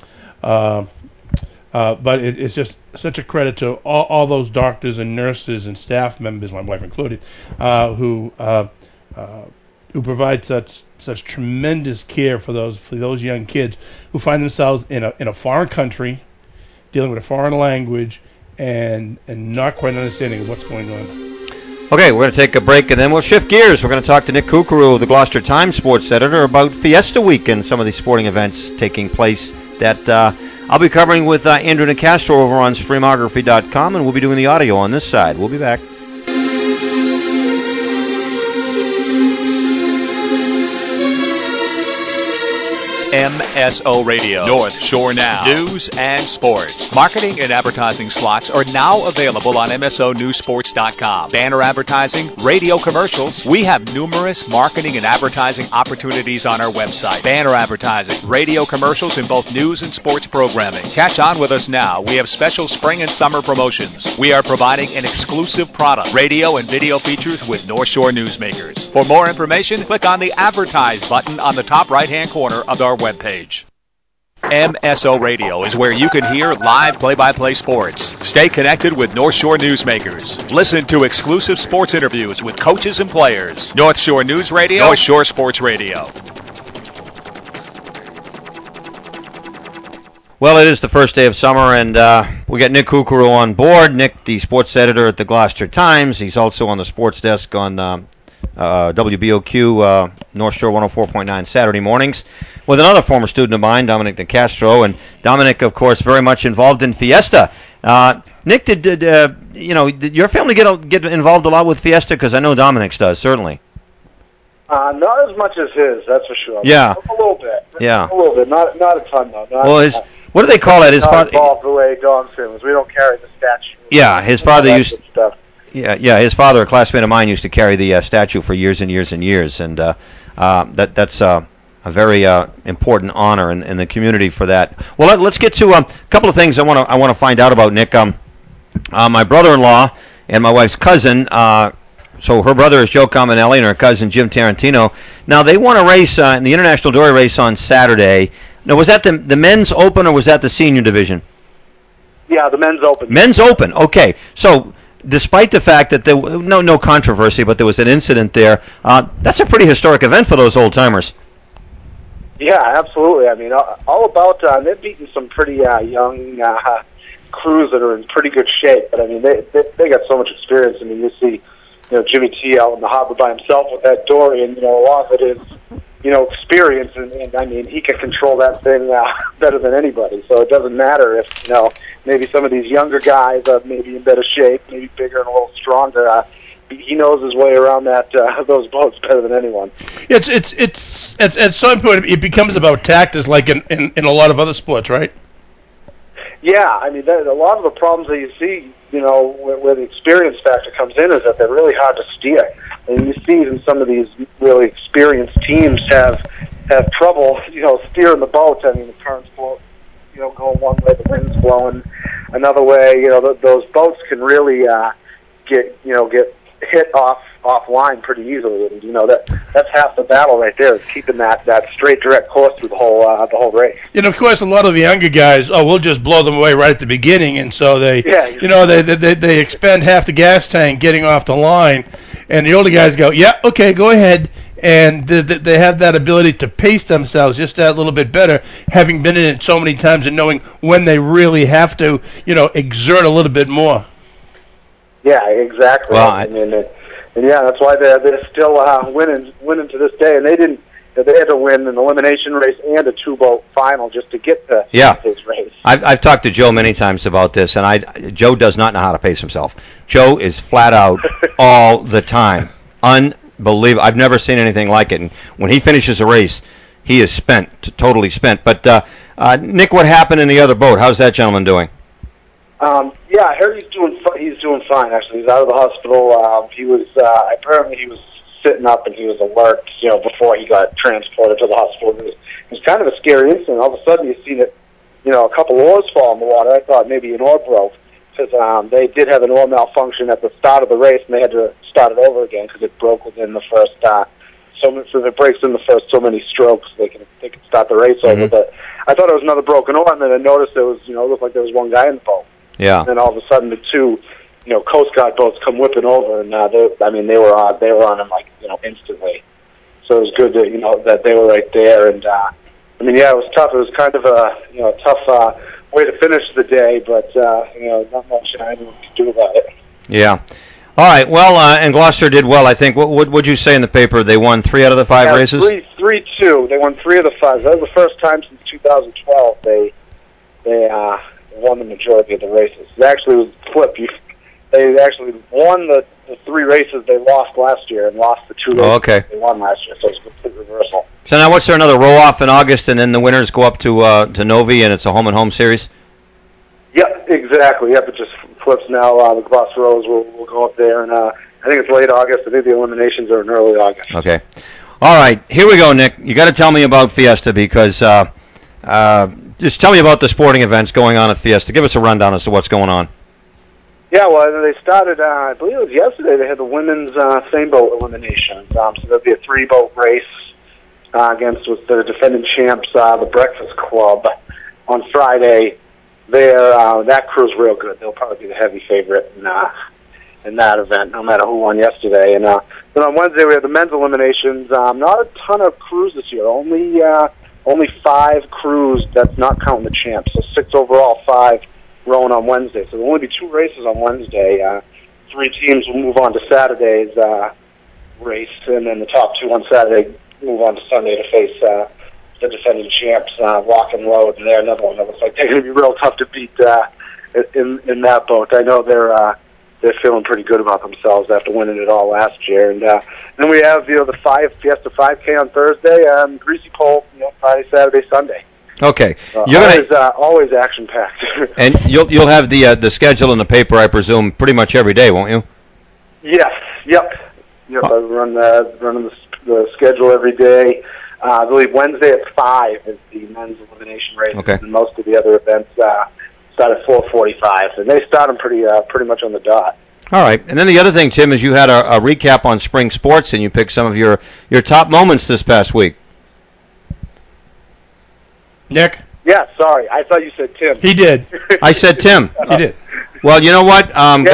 But it's just such a credit to all those doctors and nurses and staff members, my wife included, who provide such tremendous care for those young kids who find themselves in a foreign country, dealing with a foreign language, and not quite understanding what's going on. Okay, we're going to take a break, and then we'll shift gears. We're going to talk to Nick Kukuru, the Gloucester Times sports editor, about Fiesta Week and some of the sporting events taking place that I'll be covering with Andrew Nicastro over on Streamography.com, and we'll be doing the audio on this side. We'll be back. MSO Radio, North Shore Now, News and Sports. Marketing and advertising slots are now available on MSONewsSports.com. Banner advertising, radio commercials. We have numerous marketing and advertising opportunities on our website. Banner advertising, radio commercials in both news and sports programming. Catch on with us now. We have special spring and summer promotions. We are providing an exclusive product, radio and video features with North Shore Newsmakers. For more information, click on the Advertise button on the top right-hand corner of our webpage. MSO Radio is where you can hear live play-by-play sports. Stay connected with North Shore Newsmakers. Listen to exclusive sports interviews with coaches and players. North Shore News Radio, North Shore Sports Radio. Well, it is the first day of summer, and we got Nick Kukuru on board. Nick, the sports editor at the Gloucester Times. He's also on the sports desk on WBOQ North Shore 104.9 Saturday mornings with another former student of mine, Dominic DeCastro. And Dominic, of course, very much involved in Fiesta. Nick, did your family get involved a lot with Fiesta? Because I know Dominic's does, certainly. Not as much as his, that's for sure. Yeah. A little bit. Yeah. A little bit. Not a ton, though. What do they call it? His not father involved the way Dom's family. We don't carry the statue. Yeah, his father used. Stuff. Yeah, his father, a classmate of mine, used to carry the statue for years and years and years, and that's a very important honor in the community for that. Well, let's get to a couple of things I want to find out about, Nick. My brother-in-law and my wife's cousin. So her brother is Joe Cominelli and her cousin Jim Tarantino. Now they won a race in the International Dory Race on Saturday. Now was that the men's open or was that the senior division? Yeah, the men's open. Men's open. Okay, so. Despite the fact that there no controversy, but there was an incident there, that's a pretty historic event for those old timers. Yeah, absolutely. I mean, all about they're beating some pretty young crews that are in pretty good shape. But I mean, they got so much experience. I mean, you see, Jimmy T out in the harbor by himself with that dory, and a lot of it is experience, and I mean, he can control that thing better than anybody. So it doesn't matter if maybe some of these younger guys are maybe in better shape, maybe bigger and a little stronger. He knows his way around those boats better than anyone. It's at some point it becomes about tactics, like in a lot of other sports, right? Yeah, I mean, a lot of the problems that you see, where the experience factor comes in, is that they're really hard to steer. And you see in some of these really experienced teams have trouble, steering the boat. I mean, the current's going one way, the wind's blowing another way. Those boats can really get hit offline pretty easily. And that's half the battle right there, is keeping that straight, direct course through the whole race. And of course, a lot of the younger guys, we'll just blow them away right at the beginning, and so they expend half the gas tank getting off the line, and the older guys go, yeah, okay, go ahead. And they have that ability to pace themselves just that little bit better, having been in it so many times and knowing when they really have to, exert a little bit more. Yeah, exactly. Well, and that's why they're still winning to this day. And they had to win an elimination race and a two-boat final just to get to this race. I've talked to Joe many times about this, and Joe does not know how to pace himself. Joe is flat out all the time. Unbelievable. I've never seen anything like it. And when he finishes a race, he is totally spent. But, Nick, what happened in the other boat? How's that gentleman doing? Yeah, I heard he's doing fine, actually. He's out of the hospital. He was apparently he was sitting up and he was alert, before he got transported to the hospital. It was kind of a scary incident. All of a sudden, you seen it, a couple oars fall in the water. I thought maybe an oar broke, because they did have an oar malfunction at the start of the race, and they had to start it over again because it broke within the first. So if it breaks in the first so many strokes, they can start the race over. But I thought it was another broken oar, and then I noticed it was, it looked like there was one guy in the boat. Yeah. And then all of a sudden, the two, Coast Guard boats come whipping over, and they were on him instantly. So it was good that that they were right there, and it was tough. It was kind of a tough way to finish the day, but not much anyone could do about it. Yeah. All right. Well, and Gloucester did well, I think. What would you say in the paper? They won 3 out of the 5 races? 3-2. They won 3 of the 5. That was the first time since 2012 they won the majority of the races. It actually was flipped. they actually won the 3 races they lost last year and lost the 2 races they won last year. So it's a complete reversal. So now what's there, another roll-off in August, and then the winners go up to Novi, and it's a home-and-home series? Yep, exactly. Yep, it just flips now. The Gloucester Rose will go up there, and I think it's late August. I think the eliminations are in early August. Okay. All right, here we go, Nick. You got to tell me about Fiesta because just tell me about the sporting events going on at Fiesta. Give us a rundown as to what's going on. Yeah, well, they started, I believe it was yesterday, they had the women's same boat eliminations. So there'll be a 3-boat race against the defending champs, the Breakfast Club, on Friday. That crew's real good. They'll probably be the heavy favorite in that event, no matter who won yesterday. And then on Wednesday we have the men's eliminations. Not a ton of crews this year. Only 5 crews. That's not counting the champs. So 6 overall, 5 rowing on Wednesday. So there'll only be 2 races on Wednesday. 3 teams will move on to Saturday's race, and then the top 2 on Saturday move on to Sunday to face the defending champs, Lock and Load, and they're another one that looks like they're going to be real tough to beat in that boat. I know they're feeling pretty good about themselves after winning it all last year. And then we have the Fiesta 5K on Thursday, and Greasy Pole Friday, Saturday, Sunday. Okay, always action packed. And you'll have the schedule in the paper, I presume, pretty much every day, won't you? Yes. Yep. I run the schedule every day. I believe Wednesday at 5 is the men's elimination race, and most of the other events start at 4:45, and they start them pretty much on the dot. All right, and then the other thing, Tim, is you had a recap on spring sports, and you picked some of your top moments this past week. Nick? Yeah, sorry, I thought you said Tim. He did. I said Tim. He did. Well, you know what?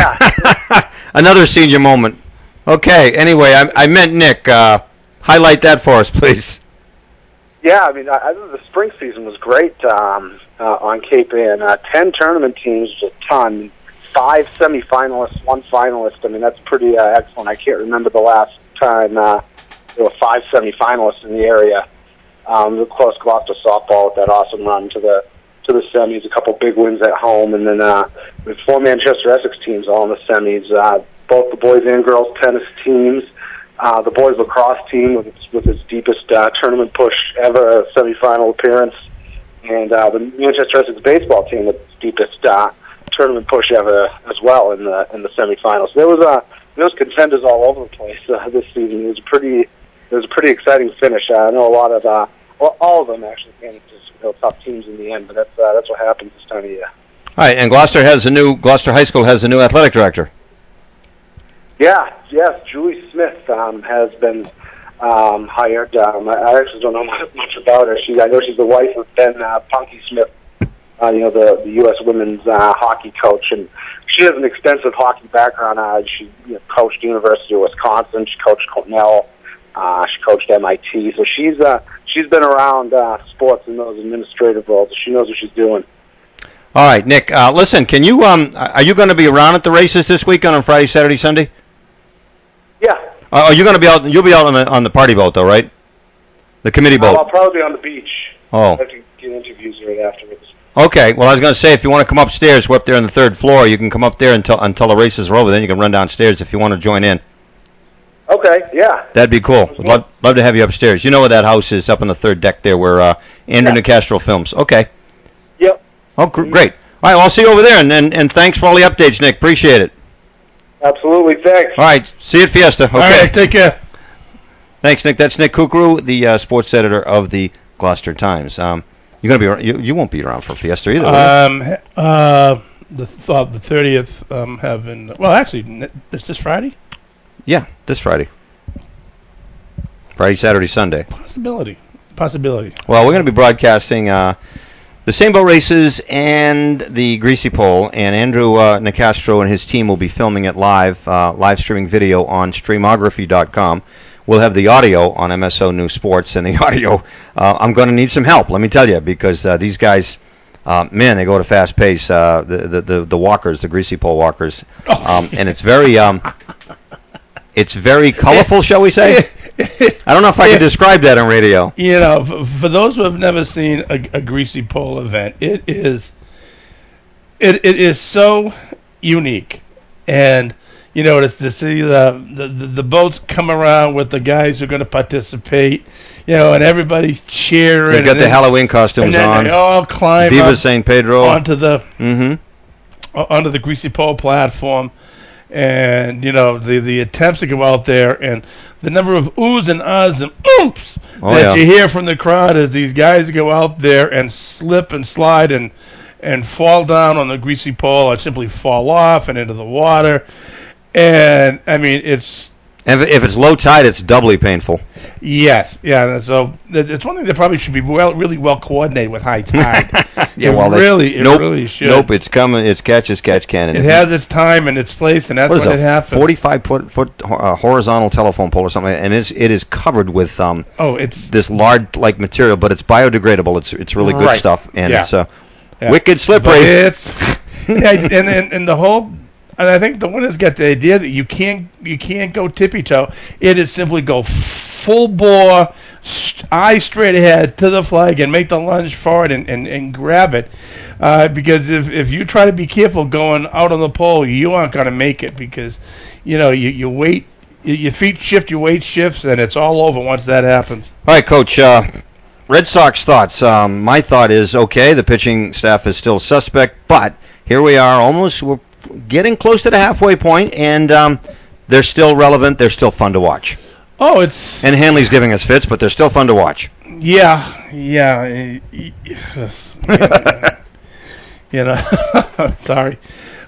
Another senior moment. Okay, anyway, I meant Nick. Highlight that for us, please. Yeah, I mean, I think the spring season was great on Cape Ann. 10 tournament teams, a ton. 5 semifinalists, 1 finalist. I mean, that's pretty excellent. I can't remember the last time there were 5 semifinalists in the area. Of course, Gloucester softball with that awesome run to the semis. A couple big wins at home, and then with 4 Manchester Essex teams all in the semis. Both the boys and girls tennis teams. The boys lacrosse team with its deepest tournament push ever, a semifinal appearance, and the Manchester Essex baseball team with its deepest tournament push ever as well in the semifinals. So there was contenders all over the place this season. It was a pretty exciting finish. I know a lot of all of them actually came to top teams in the end, but that's what happens this time of year. All right, and Gloucester High School has a new athletic director. Yes, Julie Smith has been hired. I actually don't know much about her. I know she's the wife of Ben Punky Smith, the U.S. women's hockey coach, and she has an extensive hockey background. She coached University of Wisconsin. She coached Cornell. She coached MIT. So she's been around sports in those administrative roles. She knows what she's doing. All right, Nick. Listen, can you? Are you going to be around at the races this weekend on Friday, Saturday, Sunday? Yeah. Are you going to be out? You'll be out on the party boat, though, right? The committee boat. I'll probably be on the beach. Oh. I have to get interviews right afterwards. Okay. Well, I was going to say, if you want to come upstairs, we're up there on the 3rd floor. You can come up there until the races are over. Then you can run downstairs if you want to join in. Okay. Yeah. That'd be cool. We'd love to have you upstairs. You know where that house is, up on the 3rd deck there, where Andrew Nicastro films. Okay. Yep. Oh, great. All right. Well, I'll see you over there, and thanks for all the updates, Nick. Appreciate it. Absolutely, thanks. All right, see you at Fiesta. Okay. All right, take care. Thanks, Nick. That's Nick Kukru, the sports editor of the Gloucester Times. You're gonna be you won't be around for Fiesta either. The 30th having actually this Friday. Yeah, this Friday. Friday, Saturday, Sunday. Possibility. Well, we're going to be broadcasting the same boat races and the Greasy Pole, and Andrew Nicastro and his team will be filming it live streaming video on Streamography.com. We'll have the audio on MSO News Sports, and the audio, I'm going to need some help, let me tell you, because these guys, man, they go at a fast pace, the walkers, the Greasy Pole walkers, and it's very colorful, shall we say? I don't know if I can describe that on radio. For those who have never seen a Greasy Pole event, it is so unique. And to see the boats come around with the guys who are going to participate, and everybody's cheering. They've got the Halloween costumes and then on. They all climb Viva up San Pedro onto the greasy pole platform, and the attempts to go out there, and the number of oohs and ahs and oomphs that you hear from the crowd as these guys go out there and slip and slide and fall down on the greasy pole, or simply fall off and into the water. And I mean, if it's low tide, it's doubly painful. Yes, yeah. So it's one thing that probably should be really well coordinated with high tide. Yeah, it really should. Nope, it's coming. It's catch as catch can. It has its time and its place, and that's when it happens. 45-foot horizontal telephone pole or something, and it is covered with it's this lard-like material, but it's biodegradable. It's really good stuff, and it's wicked slippery. But it's and the whole. And I think the winners get the idea that you can't go tippy-toe. It is simply go full bore, eye straight ahead to the flag and make the lunge forward and grab it. Because if you try to be careful going out on the pole, you aren't going to make it because, you wait, your feet shift, your weight shifts, and it's all over once that happens. All right, Coach. Red Sox thoughts. My thought is, okay, the pitching staff is still suspect, but here we are, we're getting close to the halfway point, and they're still relevant. They're still fun to watch. Oh, it's... And Hanley's giving us fits, but they're still fun to watch. Yeah. Sorry.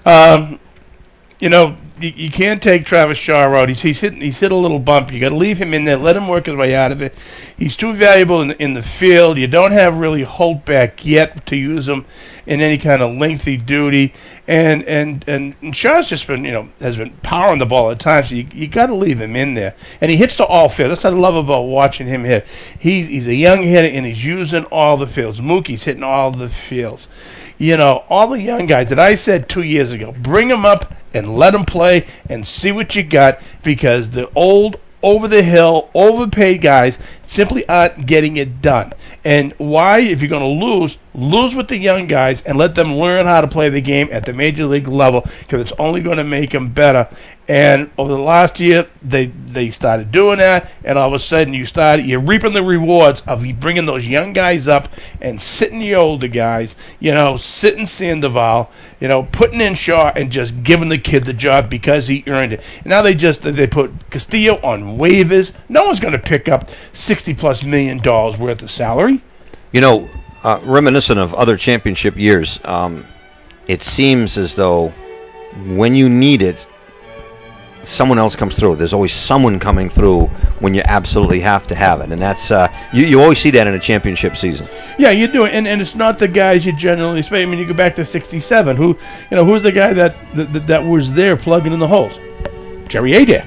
You can't take Travis Shaw out. He's hit a little bump. You got to leave him in there. Let him work his way out of it. He's too valuable in the field. You don't have really Holt back yet to use him in any kind of lengthy duty. And Shaw's just been has been powering the ball at times. So you got to leave him in there. And he hits to all fields. That's what I love about watching him hit. He's a young hitter and he's using all the fields. Mookie's hitting all the fields. All the young guys that I said 2 years ago, bring them up and let them play and see what you got, because the old, over-the-hill, overpaid guys simply aren't getting it done. And why, if you're going to lose with the young guys and let them learn how to play the game at the major league level, because it's only going to make them better. And over the last year, they started doing that, and all of a sudden you're reaping the rewards of bringing those young guys up and sitting the older guys, sitting Sandoval, putting in Shaw and just giving the kid the job because he earned it. And now they put Castillo on waivers. No one's going to pick up $60+ million worth of salary. Reminiscent of other championship years, it seems as though when you need it, someone else comes through. There's always someone coming through when you absolutely have to have it, and that's you always see that in a championship season. Yeah, you do, and it's not the guys you generally expect. I mean, you go back to '67. Who's the guy that was there plugging in the holes? Jerry Adair.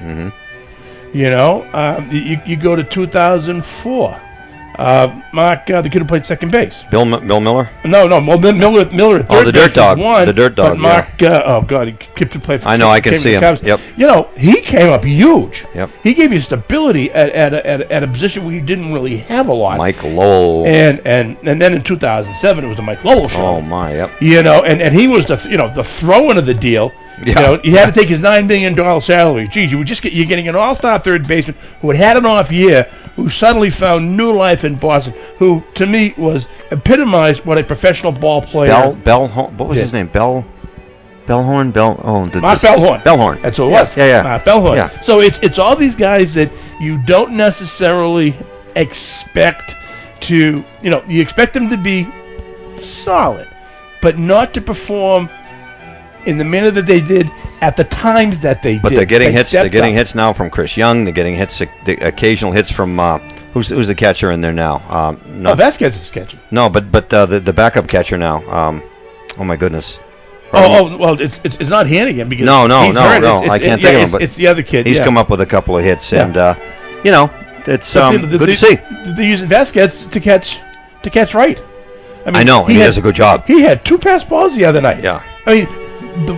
Mm-hmm. You go to 2004. Mark, the kid who played second base. Bill Miller? No, Miller at third base. The Dirt Dog. Won, the Dirt Dog, but Mark, he kept to play for I know, I can see him. Cubs. Yep. He came up huge. Yep. He gave you stability at a position where you didn't really have a lot. Mike Lowell. And then in 2007, it was the Mike Lowell show. Oh, my, yep. And he was the throw-in of the deal. Yeah. You had to take his $9 million salary. Geez, you're getting an all-star third baseman who had an off year, who suddenly found new life in Boston, who to me was epitomized what a professional ball player. What was his name? Mark Bellhorn. Bellhorn. That's what it was. Yeah. Mark Bellhorn. Yeah. So it's all these guys that you don't necessarily expect to. You expect them to be solid, but not to perform in the manner that they did at the times that they did. But they're getting hits. They're getting hits now from Chris Young. They're getting hits, the occasional hits from who's the catcher in there now? Vasquez is catching. No, but the backup catcher now. Oh my goodness. Well, it's not Hannigan because no. I can't think of him. But it's the other kid. He's come up with a couple of hits, and it's good to see. They're using Vasquez to catch right. I know he does a good job. He had 2 pass balls the other night. Yeah. I mean,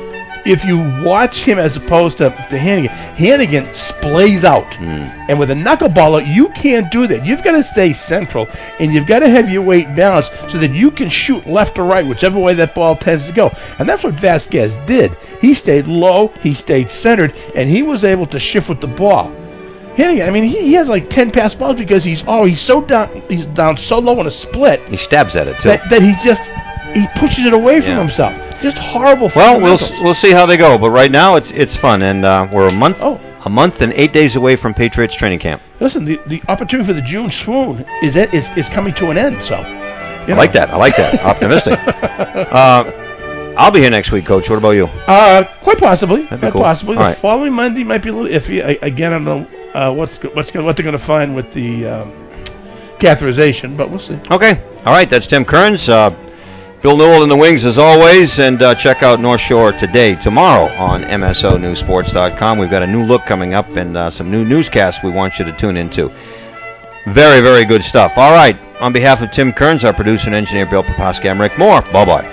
if you watch him as opposed to Hannigan splays out. And with a knuckleballer, you can't do that. You've got to stay central, and you've got to have your weight balanced so that you can shoot left or right, whichever way that ball tends to go. And that's what Vasquez did. He stayed low, he stayed centered, and he was able to shift with the ball. Hannigan, I mean, he has like 10 pass balls because he's so down. He's down so low in a split. He stabs at it too. That he pushes it away from himself. Just horrible. Well, we'll see how they go. But right now, it's fun, and we're a month and 8 days away from Patriots training camp. Listen, the opportunity for the June swoon is coming to an end. So, I like that. Optimistic. I'll be here next week, Coach. What about you? Quite possibly. That'd be cool. Possibly. All The right. following Monday might be a little iffy. Again, I don't know what they're going to find with the catheterization, but we'll see. Okay. All right. That's Tim Kearns. Bill Newell in the wings as always, and check out North Shore tomorrow on MSONewsSports.com. We've got a new look coming up and some new newscasts we want you to tune into. Very, very good stuff. All right. On behalf of Tim Kearns, our producer and engineer, Bill Poposky, I'm Rick Moore. Bye-bye.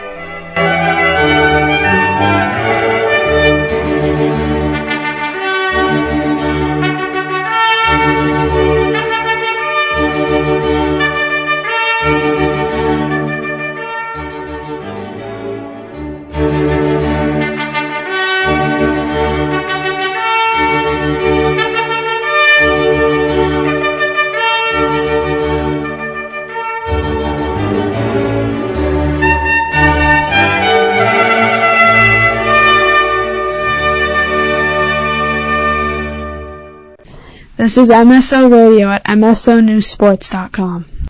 This is MSO Radio at MSONewsSports.com.